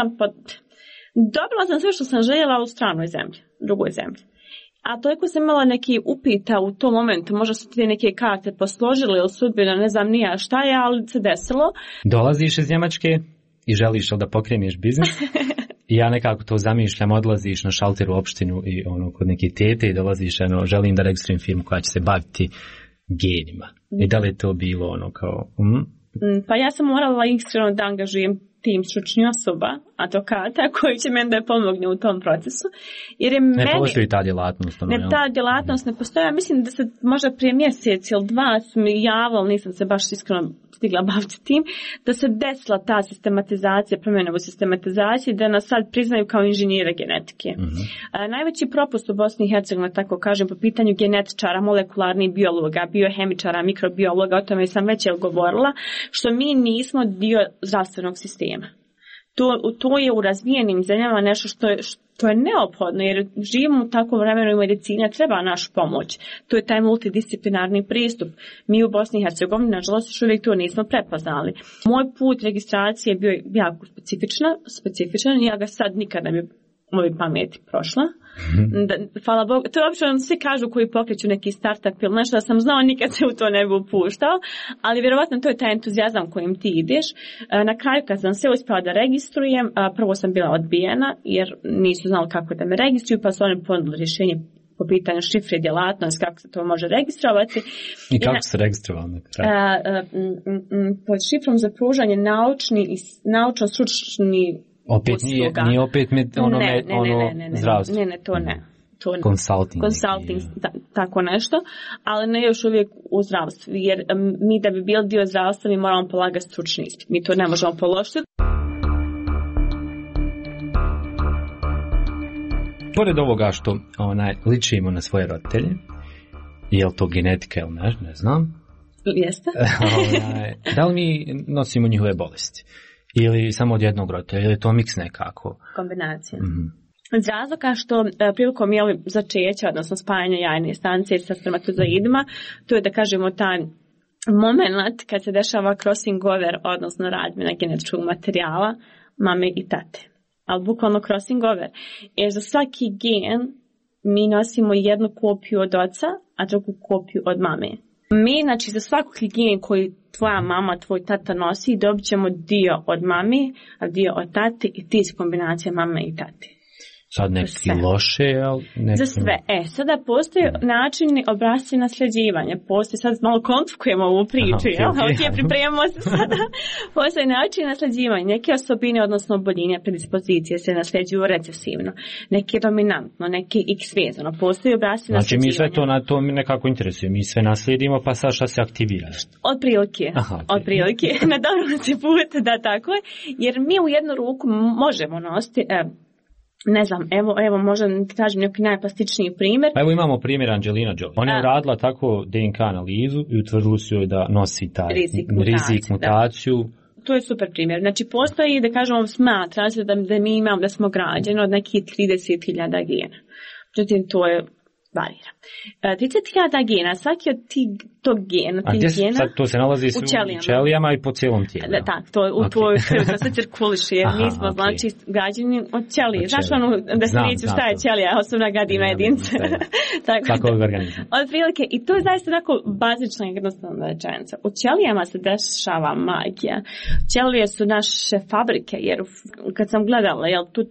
dobila sam sve što sam željela u stranoj zemlji, drugoj zemlji. A toliko sam imala neki upita u tom momentu, možda su ti neke karte posložile ili sudbina, ne znam nija šta je, ali se desilo. Dolaziš iz Njemačke i želiš da pokreneš biznis. I ja nekako to zamišljam, odlaziš na šalter u opštinu i kod neke tete i dolaziš, želim da registrujem firmu koja će se baviti genima. I da li je to bilo kao... Pa ja sam morala iskreno da angažujem tim stručnih osoba, advokata, koji će meni da pomogne u tom procesu. Jer je ne postoji ta djelatnost. Ta djelatnost ne postoji. Ja mislim da se možda prije mjesec ili 2 su mi javili, nisam se baš iskreno stigla baviti tim, da se desila ta sistematizacija, promjena u sistematizaciji, da nas sad priznaju kao inženjere genetike. Najveći propust u Bosni i Hercegovini, tako kažem, po pitanju genetičara, molekularnih biologa, biohemičara, mikrobiologa, o tome sam već govorila, što mi nismo dio zdravstvenog sistema. To je u razvijenim zemljama nešto što je neophodno, jer živimo u takvom vremenu i medicina treba našu pomoć. To je taj multidisciplinarni pristup. Mi u Bosni i Hercegovini, nažalost, još uvijek to nismo prepoznali. Moj put registracije je bio jako specifičan i ja ga sad nikada ne bi moji pameti prošla. Hvala Bogu. To je uopće svi kažu koji pokreću neki startup ili nešto, da sam znao nikad se u to ne bi upuštao, ali vjerovatno to je taj entuzijazam kojim ti ideš. Na kraju kad sam se uspjela da registrujem, prvo sam bila odbijena jer nisu znali kako da me registruju, pa su oni ponudili rješenje po pitanju šifre djelatnosti, kako se to može registrovati. I kako se registrovalo na kraju? Pod šifrom za pružanje naučno-stručni opet nije opet zdravstvo. Ne, to ne. Consulting, tako nešto, ali ne još uvijek u zdravstvu, jer mi da bi bili dio zdravstva mi moramo polagati stručni ispit. Mi to ne možemo položiti. Pored ovoga što ličimo na svoje roditelje, je li to genetika ili ne znam? Jeste. Da li mi nosimo njihove bolesti? Ili samo od jednog roditelja, ili je to miks nekako? Kombinacija. Iz razloga što prilikom začeća, odnosno spajanja jajne stanice sa spermatozoidima, to je da kažemo taj moment kad se dešava crossing over, odnosno razmjena genetičkog materijala mame i tate. Ali bukvalno crossing over. Jer za svaki gen mi nosimo jednu kopiju od oca, a drugu kopiju od mame. Mi, znači, za svaku gen koji tvoja mama, tvoj tata nosi, dobit ćemo dio od mami, a dio od tate i ti iz kombinacije mame i tate. Sad neki loše, ali za sve. Sada postoje načini obrasci nasljeđivanja. Postoje, sad malo konfukujemo ovu priču, pripremamo se sada. Postoje način nasljeđivanja. Neke osobine, odnosno oboljenja, predispozicije se nasljeđuju recesivno. Neke dominantno, neke x vezano. Postoje obrasci nasljeđivanja. Znači mi sve to na to nekako interesuje. Mi sve naslijedimo, pa sad šta se aktivira? Otprilike. Na dobrom se put, da tako je. Jer mi u jednu ruku možemo nositi... Ne znam, evo možda kažem neki najplastičniji primjer. Evo imamo primjer Angelina Jolie. Ona je radila tako DNK analizu i utvrdili su joj da nosi taj rizik, mutaciju. To je super primjer. Znači postoji, da kažemo, smatra se da mi imamo, da smo građeni od nekih 30.000 gena. Međutim, to je varira. 30.000 gena, svaki od tog gena, sad to se nalazi u ćelijama i po cijelom tijelu. Da, tako, to se cirkuliše, jer mi smo, znači, građeni od ćelije. Znaš onu definiciju šta je ćelija, osobna gadina jedinca. Tako organizam. Otprilike, i to je zaista tako bazična i jednostavna rečenica. U ćelijama se dešava magija. Ćelije su naše fabrike, jer kad sam gledala,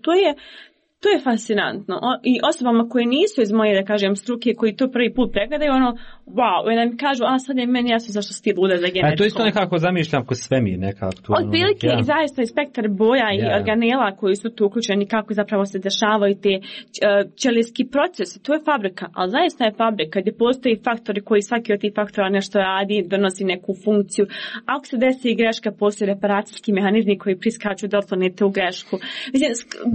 to je fascinantno. I osobama koje nisu iz moje, da kažem, struke, koji to prvi put pregledaju, wow, i mi kažu, sad je meni jasno zašto si ti luda za genetiku. To isto nekako zamišljam ko svemir, nekako. Otprilike i zaista i spektar boja i organela koji su tu uključeni, kako zapravo se dešavaju te ćelijski procesi. To je fabrika, ali zaista je fabrika gdje postoji faktori koji svaki od tih faktora nešto radi, donosi neku funkciju. Ako se desi i greška, postoji reparacijski mehanizmi koji priskaču da otklone tu grešku. Mislim,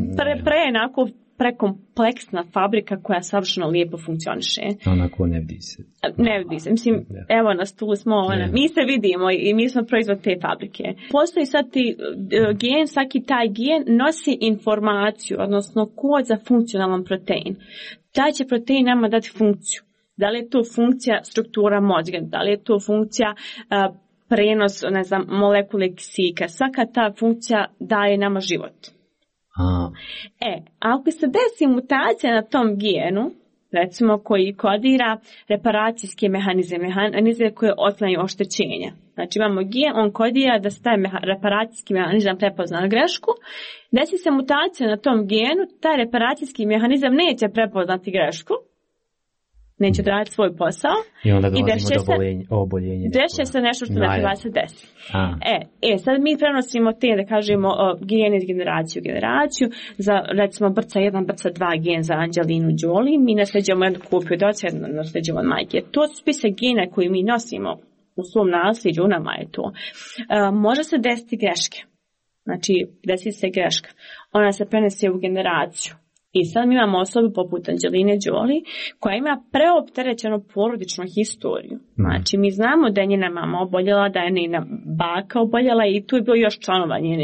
prekompleksna fabrika koja savršeno lijepo funkcioniše. Onako ne vidi se. Ne vidi se. Mislim, evo nas tu smo, mi se vidimo i mi smo proizvod te fabrike. Postoji sad ti gen, svaki taj gen nosi informaciju, odnosno kod za funkcionalan protein. Taj će protein nama dati funkciju. Da li je to funkcija struktura mozga, da li je to funkcija prenos, molekule kisika. Svaka ta funkcija daje nama život. Ako se desi mutacija na tom genu, recimo koji kodira reparacijske mehanizme koje otklanjaju oštećenja. Znači imamo gen, on kodira da se taj reparacijski mehanizam prepozna grešku. Desi se mutacija na tom genu, taj reparacijski mehanizam neće prepoznati grešku, neće raditi svoj posao. I onda dolazimo do oboljenja. Deše se nešto što ne treba se desiti. Sad mi prenosimo te, da kažemo, gene iz generaciju u generaciju. Za, recimo, brca 1, brca 2 gen za Angelinu Jolie. Mi nasljeđujemo jednu kopiju od oca, jednu nasljeđujemo od majke. To su spisak gena koji mi nosimo u svom nasljeđu, u nama je to. Može se desiti greške. Znači, desi se greška. Ona se prenese u generaciju. I sad mi imamo osobu poput Angeline Jolie koja ima preopterećenu porodičnu historiju. Znači mi znamo da je njena mama oboljela, da je njena baka oboljela i tu je bilo još članova njene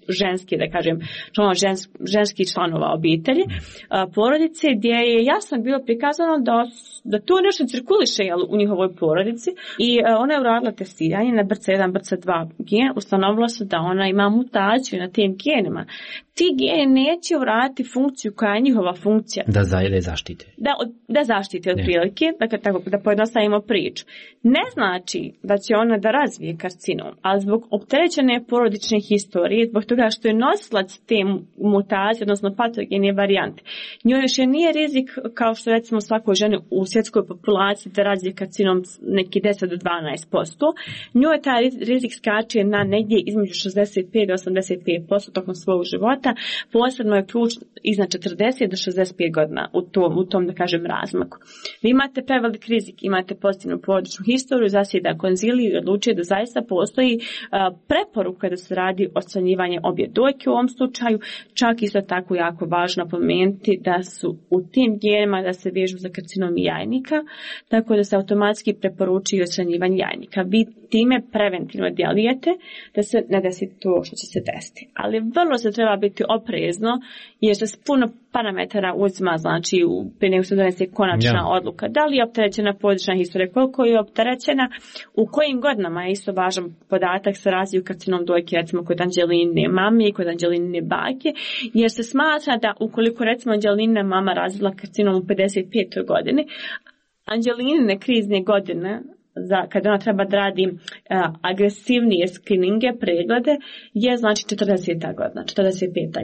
ženski, da kažem, ženskih članova obitelji, porodice, gdje je jasno bilo prikazano da to nešto cirkuliše u njihovoj porodici i ona je uradila testiranje na BRCA1, BRCA2 gen, ustanovila se da ona ima mutaciju na tim genima. Ti geni neće vratiti funkciju koja je njihova funkcija. Da zaštite. Da zaštite otprilike, dakle tako da pojednostavimo priču. Ne znači da će ona da razvije karcinom, ali zbog opterećene porodične historije, zbog toga što je nosilac te mutacije, odnosno patogene varijante, njoj još nije rizik kao što recimo svakoj ženi u svjetskoj populaciji da razvije karcinom neki 10 do 12%. Njoj taj rizik skače na negdje između 65 do 85% tokom svog života. Posebno je ključ iznad 40 do 65 godina u tom da kažem razmaku. Vi imate prevelik rizik, imate pozitivnu porodičnu historiju, zasjeda konziliju i odlučuje da zaista postoji preporuka da se radi odstranjivanje obje dojke u ovom slučaju, čak isto tako jako važno napomenuti da su u tim genima da se vežu za karcinom jajnika, tako da se automatski preporučuje odstranjivanje jajnika. Vi time preventivno djelujete da se ne desi to što će se desiti. Ali vrlo se treba biti oprezno jer se puno parametara uzima, znači prije nego se donese konačna odluka. Da li je opterećena porodična historija, koliko je opterećena, u kojim godinama je isto važan podatak sa razviju karcinom dojke, recimo kod Anđeline mame i kod Anđeline bake, jer se smatra da ukoliko recimo Anđelina mama razvila karcinom u 55. godini, Anđeline krizne godine kada ona treba da radi agresivnije skrininge, preglede, je znači 40. godina, 45.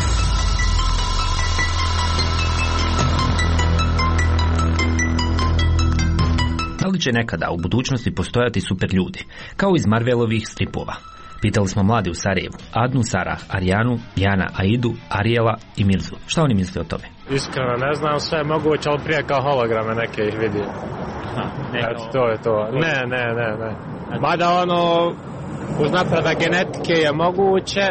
Da li će nekada u budućnosti postojati super ljudi, kao iz Marvelovih stripova? Pitali smo mlade u Sarajevu, Adnu, Sarah, Arijanu, Jana, Aidu, Arijela i Mirzu. Šta oni misle o tome? Iskreno ne znam, sve je moguće, ali prije kao holograme neke ih vidim. Eto, to je to. Ne. Mada uz napredak genetike je moguće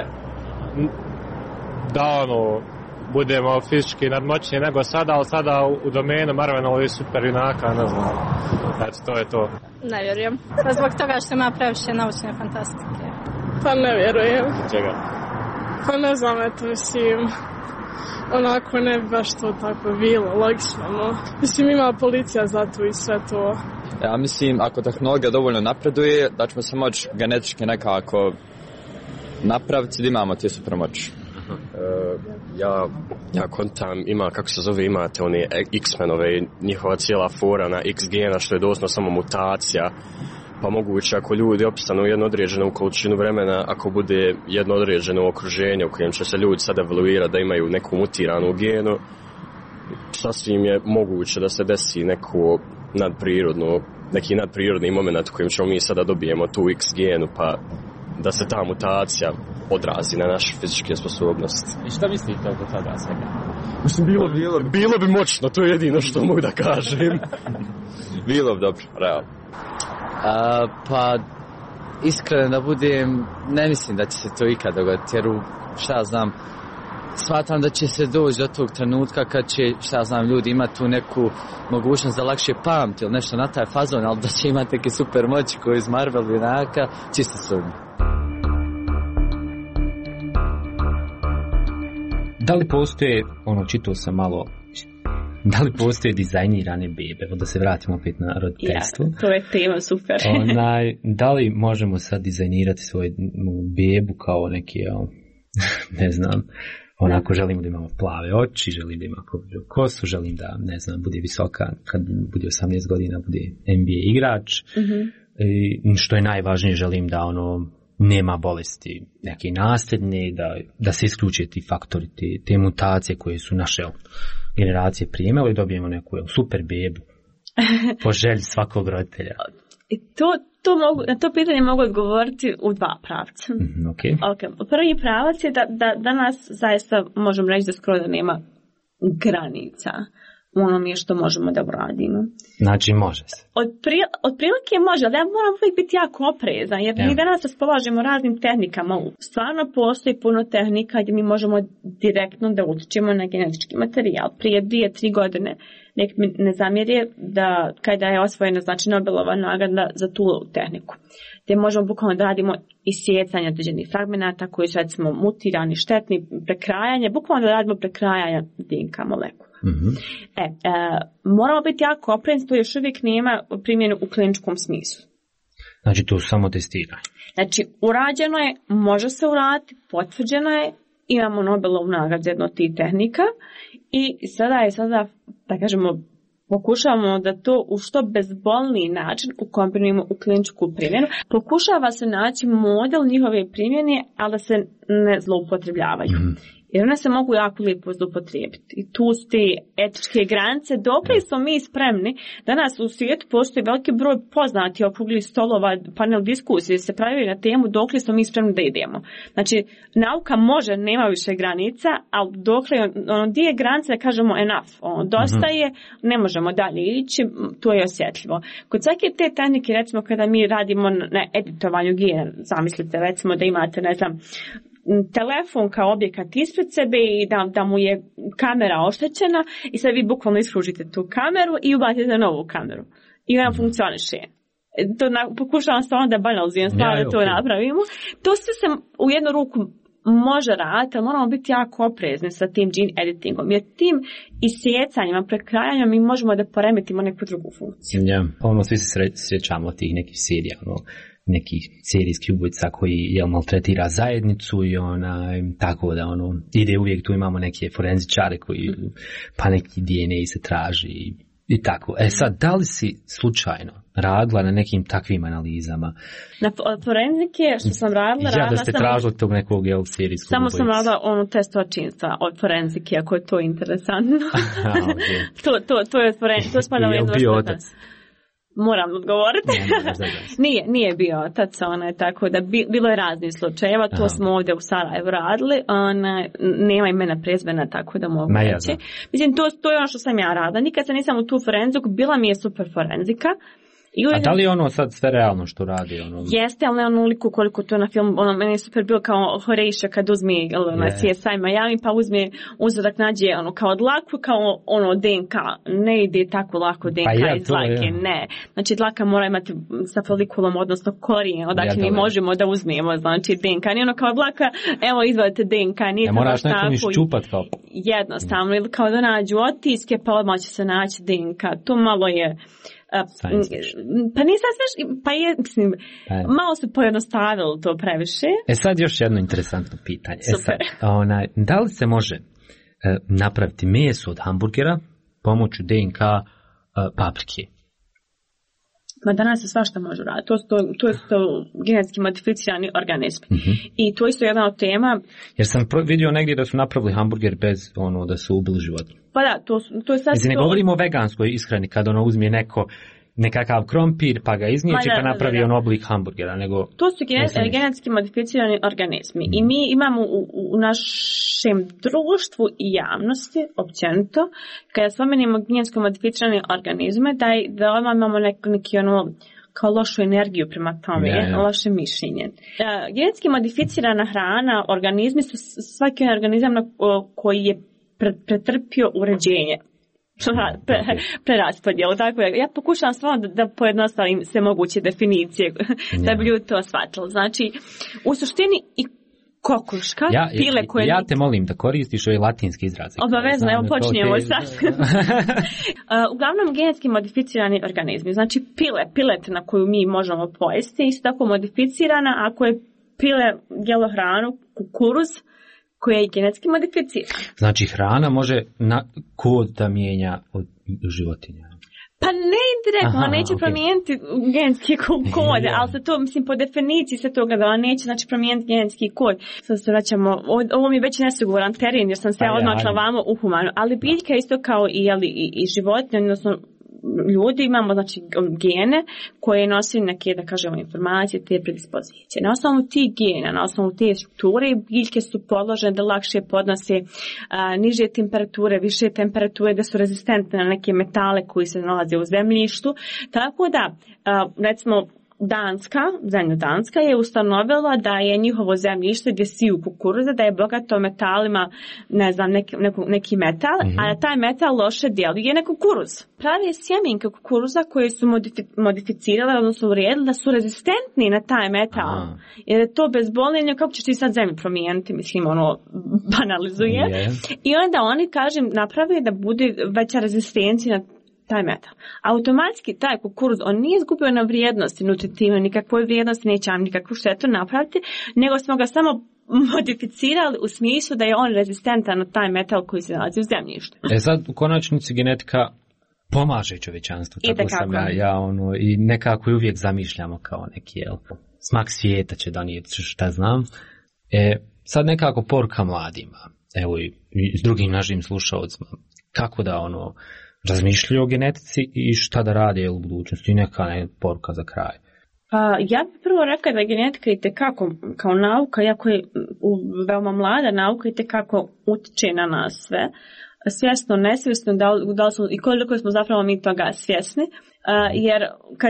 da budemo fizički nadmoćniji nego sada, ali sada u domenu Marvelovih super junaka, ne znam. Eto, to je to. Ne vjerujem. Zbog toga što ima previše naučne fantastike. Pa ne vjerujem. Čega? Pa ne znam, eto, mislim, onako ne bi baš to tako bilo, logično, no. Mislim, ima policija za to i sve to. Ja mislim, ako tehnologija dovoljno napreduje, da ćemo se moći genetički nekako napraviti da imamo te supermoći. Ja kontam, imate one X-menove, njihova cijela fora na X gena, što je doslovno samo mutacija, pa moguće ako ljudi opstanu jednu određenu količinu vremena, ako bude jedno određeno okruženje u kojem će se ljudi sad evoluirati da imaju neku mutiranu genu, sasvim je moguće da se desi neki nadprirodni moment u kojem ćemo mi sada dobijemo tu X genu, pa da se ta mutacija odrazi na naše fizičke sposobnosti. I šta mislite oko toga svega? Mislim, bilo bi moćno, to je jedino što mogu da kažem. Bilo bi dobro, realno. Pa, iskreno da budem, ne mislim da će se to ikad dogoditi, jer šta znam, smatram da će se doći do tog trenutka kad će, šta znam, ljudi imati tu neku mogućnost da lakše pamti ili nešto na taj fazon, ali da će imati neke super moći koji iz Marvel junaka, čisto sumnje. Da li postoje, čitao sam malo, da li postoje dizajnirane bebe? Da se vratimo opet na roditeljstvo. Ja, to je tema, super. Da li možemo sad dizajnirati svoju bebu kao neki, ne znam, onako želimo da imamo plave oči, želim da ima kosu, želim da, ne znam, bude visoka, kad bude 18 godina, bude NBA igrač. I što je najvažnije, želim da nema bolesti neke nasljedne, da se isključe ti faktori, te mutacije koje su naše generacije prijemale i dobijemo neku super bebu po želji svakog roditelja. Na to pitanje mogu odgovoriti u dva pravca. Okay. Prvi pravac je da danas zaista možemo reći da skoro da nema granica onome što možemo da uradimo. Znači može se. Otprilike može, ali ja moram uvijek biti jako oprezan, jer mi danas raspolažemo raznim tehnikama. Stvarno postoji puno tehnika gdje mi možemo direktno da utičemo na genetički materijal. Prije 2-3 godine nek mi ne zamjeri da kada je osvojena znači Nobelova nagrada za tu tehniku, gdje možemo bukvalno da radimo isjecanje određenih fragmenata koji su recimo mutirani, štetni, prekrajanje, bukvalno da radimo prekrajanje DNK molekula. Mm-hmm. Moramo biti jako oprezni, to još uvijek nema primjenu u kliničkom smislu. Znači to samo testiranje. Znači urađeno je, može se uraditi, potvrđeno je, imamo Nobelovu nagradu za jednu od tih tehnika i sada da kažemo pokušavamo da to u što bezbolniji način ukombinujemo u kliničku primjenu. Pokušava se naći model njihove primjene, ali da se ne zloupotrebljavaju. Jer one se mogu jako lijepo zloupotrijebiti. I tu su te etičke granice. Dokle smo mi spremni, danas u svijetu postoji veliki broj poznati okruglih stolova, panel diskusije se pravi na temu dokle smo mi spremni da idemo. Znači, nauka može, nema više granica, ali dokle, gdje je granica da kažemo enough, dosta je, ne možemo dalje ići, to je osjetljivo. Kod svake te tehnike, recimo kada mi radimo na editovanju gena, zamislite recimo da imate, ne znam, telefon kao objekat ispred sebe i da mu je kamera oštećena i sad vi bukvalno iskružite tu kameru i ubacite novu kameru i ona funkcioniše. Pokušavam stvarno da banalizujem stvarno da to napravimo. To sve se u jednu ruku može raditi, ali moramo biti jako oprezni sa tim gene editingom, jer tim isjecanjima, prekrajanjima mi možemo da poremetimo neku drugu funkciju. Svi se sjećamo tih nekih serija, nekih serijskih ubojica koji maltretira zajednicu i tako da ide uvijek, tu imamo neke forenzičare koji pa neki DNA se traži i tako. Sad, da li si slučajno radila na nekim takvim analizama? Na forenzike što sam radila... Da ste tražili tog nekog serijskog samo ubojica. Sam radila test očinstva od forenzike, ako je to interesantno. To je forenzike, to spada u jednu vrstu. Moram odgovoriti. Nije bio otac, tako da bilo je raznih slučajeva, to smo ovdje u Sarajevu radili, nema imena prezmena, tako da mogu reći. Mislim, to je ono što sam ja radila. Nikad se nisam u tu forenziku, bila mi je super forenzika. A da li je sad sve realno što radi? Jeste, ali ne onoliko koliko to na film, meni je super bilo kao Horatio kad uzme na CSI Miami, pa uzme uzorak, nađe kao dlaku, kao DNK. Ne ide tako lako DNK iz dlake, ne. Znači dlaka mora imati sa folikulom, odnosno korijen, odakle mi možemo da uzmemo, znači DNK. Nije kao dlaka, evo izvadite DNK, nije to moraš nekom iščupat kao... Jednostavno, ili kao da nađu otiske, pa odmah će se naći DNK. To malo je... Pa nisam mislim, malo su pojednostavili to previše. Sad još jedno interesantno pitanje. Super. Da li se može napraviti meso od hamburgera pomoću DNK paprike? Ma danas se svašta može raditi. To su genetski modificirani organizmi. I to je isto jedna od tema. Jer sam vidio negdje da su napravili hamburger bez da su ubili životinje. Pa da, to je sad... Ne govorimo o veganskoj ishrani, kada uzme nekakav krompir, pa ga izniječi, pa napravi oblik hamburgera, nego... To su genetski modificirani organizmi. I mi imamo u našem društvu i javnosti, općenito, kada spomenimo genetsko modificirane organizme, da imamo neki kao lošu energiju prema tome, loše mišljenje. Genetski modificirana hrana, organizmi su svaki organizam koji je pretrpio uređenje. Preraspodjelu, tako je. Ja pokušavam stvarno da pojednostavim sve moguće definicije da bi ljudi to shvatili. Znači, u suštini i kokoška, pile koje... Ja te molim da koristiš ove latinske izraze. Obavezno, evo počinjemo sad. Uglavnom, genetski modificirani organizmi, znači piletina koju mi možemo pojesti, isto tako modificirana, ako je pile jelo hranu, kukuruz, koja je genetski modificirana. Znači hrana može kod da mijenja od životinja? Pa ne indirektno, neće promijeniti genetski kod, ali se to, po definiciji se toga da neće promijeniti genetski kod. Sad se vraćamo, ovo mi je već nesiguran teren jer sam se odmakla vamo u humanu, ali biljka isto kao i životinja, odnosno ljudi imamo znači gene koje nosi neke, da kažemo, informacije, te predispozicije. Na osnovu tih gena, na osnovu te strukture, biljke su podložene da lakše podnose niže temperature, više temperature, da su rezistentne na neke metale koji se nalaze u zemljištu. Tako da, recimo, zemlja Danska je ustanovila da je njihovo zemljište gdje siju kukuruza, da je bogato metalima, ne znam, neki metal, a taj metal loše djeluje na kukuruz. Prave sjemenke kukuruza koje su modificirale, odnosno uredile da su rezistentni na taj metal. Jer je to bezbolnije, kako ćeš ti sad zemlju promijeniti, mislim, banalizuje. I onda oni, kažem, naprave da bude veća rezistencija na taj metal. Automatski taj kukuruz, on nije izgubio na vrijednosti nutritivne, nikakvoj vrijednosti, neće vam nikakvu štetu napraviti, nego smo ga samo modificirali u smislu da je on rezistentan na taj metal koji se nalazi u zemljištu. Sad u konačnici genetika pomaže čovječanstvu, tako sam i nekako i uvijek zamišljamo kao neki smak svijeta će donijeti, šta znam. Sad nekako poruka mladima, evo i s drugim našim slušalcima, kako da razmišljaju o genetici i šta da rade u budućnosti, neka poruka za kraj. Ja bih prvo rekla da je genetika itekako kao nauka, iako je veoma mlada nauka, itekako utiče na nas sve. Svjesno, nesvjesno, da li smo, i koliko smo zapravo mi toga svjesni. Jer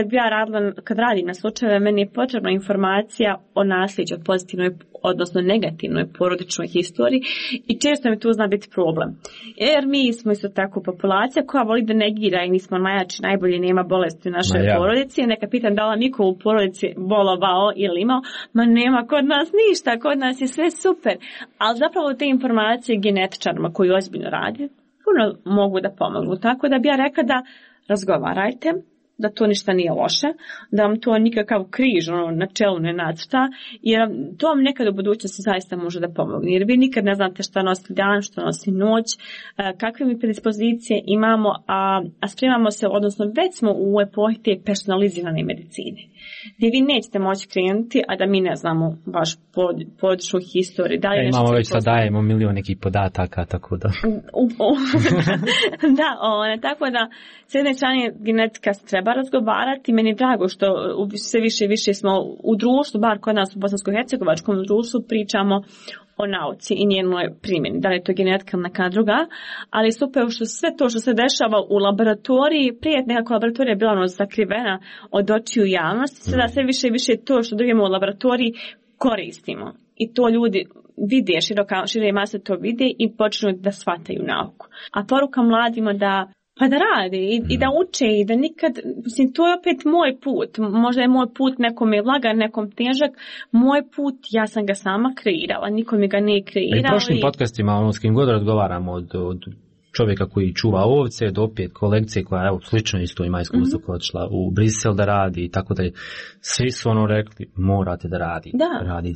kad radim na slučajeve, meni je potrebna informacija o nasljeđu, pozitivnoj, odnosno negativnoj porodičnoj historiji i često mi tu zna biti problem. Jer mi smo isto tako populacija koja voli da negira i nismo najjači, najbolji, nema bolesti u našoj porodici. Neka pitam da li niko u porodici bolovao ili imao, ma nema kod nas ništa, kod nas je sve super. Ali zapravo te informacije genetičarima koji ozbiljno rade puno mogu da pomognu. Tako da bi ja rekla da razgovarajte, da to ništa nije loše, da vam to nikakav križ na čelu ne nacrta, jer to vam nekad u budućnosti zaista može da pomogne. Jer vi nikad ne znate šta nosi dan, šta nosi noć, kakve mi predispozicije imamo, a spremamo se, odnosno već smo u epohi te personalizirane medicine, gdje vi nećete moći krenuti, a da mi ne znamo baš porodičnu historiju. Imamo već sad dajemo milion nekih podataka, tako da... Tako da, s jedne strane genetika treba razgovarati. Meni je drago što sve više i više smo u društvu, bar kod nas u bosansko-hercegovačkom društvu, pričamo o nauci i njenoj primjeni. Da li je to genetika ili neka druga, ali super što sve to što se dešava u laboratoriji, prije nekako laboratorija je bila zakrivena od očiju javnosti, sada sve više i više to što dobijemo u laboratoriji koristimo. I to ljudi vide, šire mase to vide i počnu da shvataju nauku. A poruka mladima da rade i da uče i da nikad, mislim, to je opet moj put. Možda je moj put nekom je lagan, nekom težak. Moj put, ja sam ga sama kreirala, niko mi ga nije kreirao. I prošlim podcastima, s kim god razgovaramo, od čovjeka koji čuva ovce, do opet kolegice koja slično isto ima iskustvo koja odšla u Brisel da radi i tako dalje. Svi su rekli, morate da radite. Radite.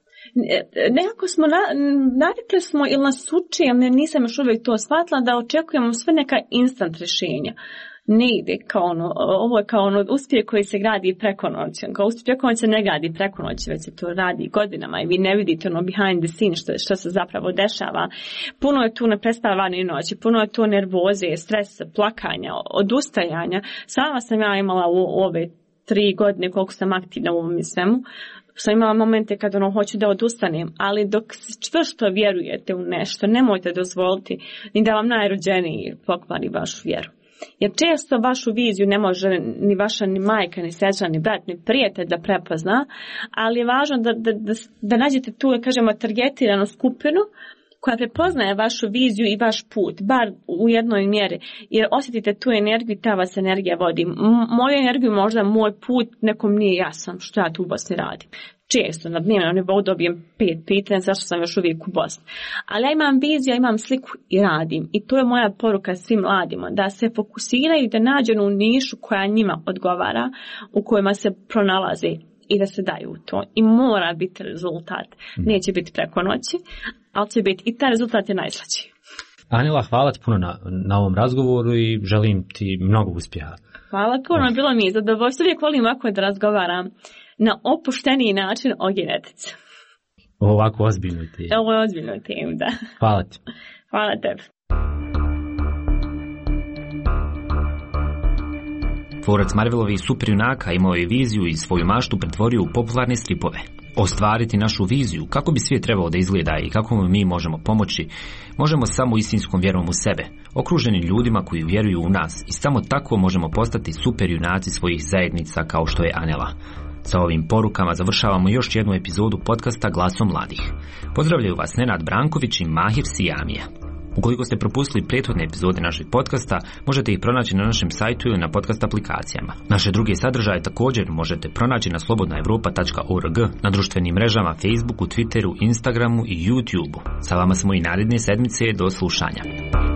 Nekako smo navikli smo ili nas uči, nisam još uvijek to shvatila, da očekujemo sve neka instant rješenja. Ne ide kao ovo je kao uspjeh koji se gradi preko noći. Kao uspjeh preko noći se ne gradi preko noći, već se to radi godinama i vi ne vidite behind the scene što se zapravo dešava. Puno je tu neprespavane noći, puno je tu nervoze, stresa, plakanja, odustajanja. Sama sam ja imala u ove 3 godine koliko sam aktivna u ovom svemu. Sam imala momente kad hoću da odustanem, ali dok čvrsto vjerujete u nešto, nemojte dozvoliti ni da vam najrođeniji pokvari vašu vjeru. Jer često vašu viziju ne može ni vaša, ni majka, ni sestra, ni brat, ni prijatelj da prepozna, ali je važno da nađete tu, kažemo, targetiranu skupinu koja prepoznaje vašu viziju i vaš put, bar u jednoj mjeri, jer osjetite tu energiju i ta vas energija vodi. Moju energiju, možda moj put nekom nije jasan što ja tu u Bosni radim. Često na dnevnom nivou dobijem 5 pitanja zašto sam još uvijek u Bosni. Ali ja imam viziju, ja imam sliku i radim. I to je moja poruka svim mladima, da se fokusiraju i da nađu u nišu koja njima odgovara, u kojima se pronalaze i da se daju u to. I mora biti rezultat. Neće biti preko noći, ali će biti i taj rezultat je najslađi. Anila, hvala ti puno na ovom razgovoru i želim ti mnogo uspjeha. Hvala puno, bilo mi je zadovoljstvo. Uvijek volim ovako da razgovaram na opušteniji način o genetici. Ovako ozbiljnu temu. Ovo je ozbiljnu temu, da. Hvala ti. Hvala tebi. Tvorac Marvelovih superjunaka imao je viziju i svoju maštu pretvorio u popularne stripove. Ostvariti našu viziju, kako bi svijet trebao da izgleda i kako mi možemo pomoći, možemo samo istinskom vjerom u sebe, okruženi ljudima koji vjeruju u nas i samo tako možemo postati superjunaci svojih zajednica kao što je Anela. Sa ovim porukama završavamo još jednu epizodu podcasta Glasom mladih. Pozdravljaju vas Nenad Branković i Mahir Sijamija. Ukoliko ste propustili prethodne epizode našeg podcasta, možete ih pronaći na našem sajtu ili na podcast aplikacijama. Naše druge sadržaje također možete pronaći na slobodnaevropa.org, na društvenim mrežama Facebooku, Twitteru, Instagramu i YouTubeu. Sa vama smo i naredne sedmice, do slušanja.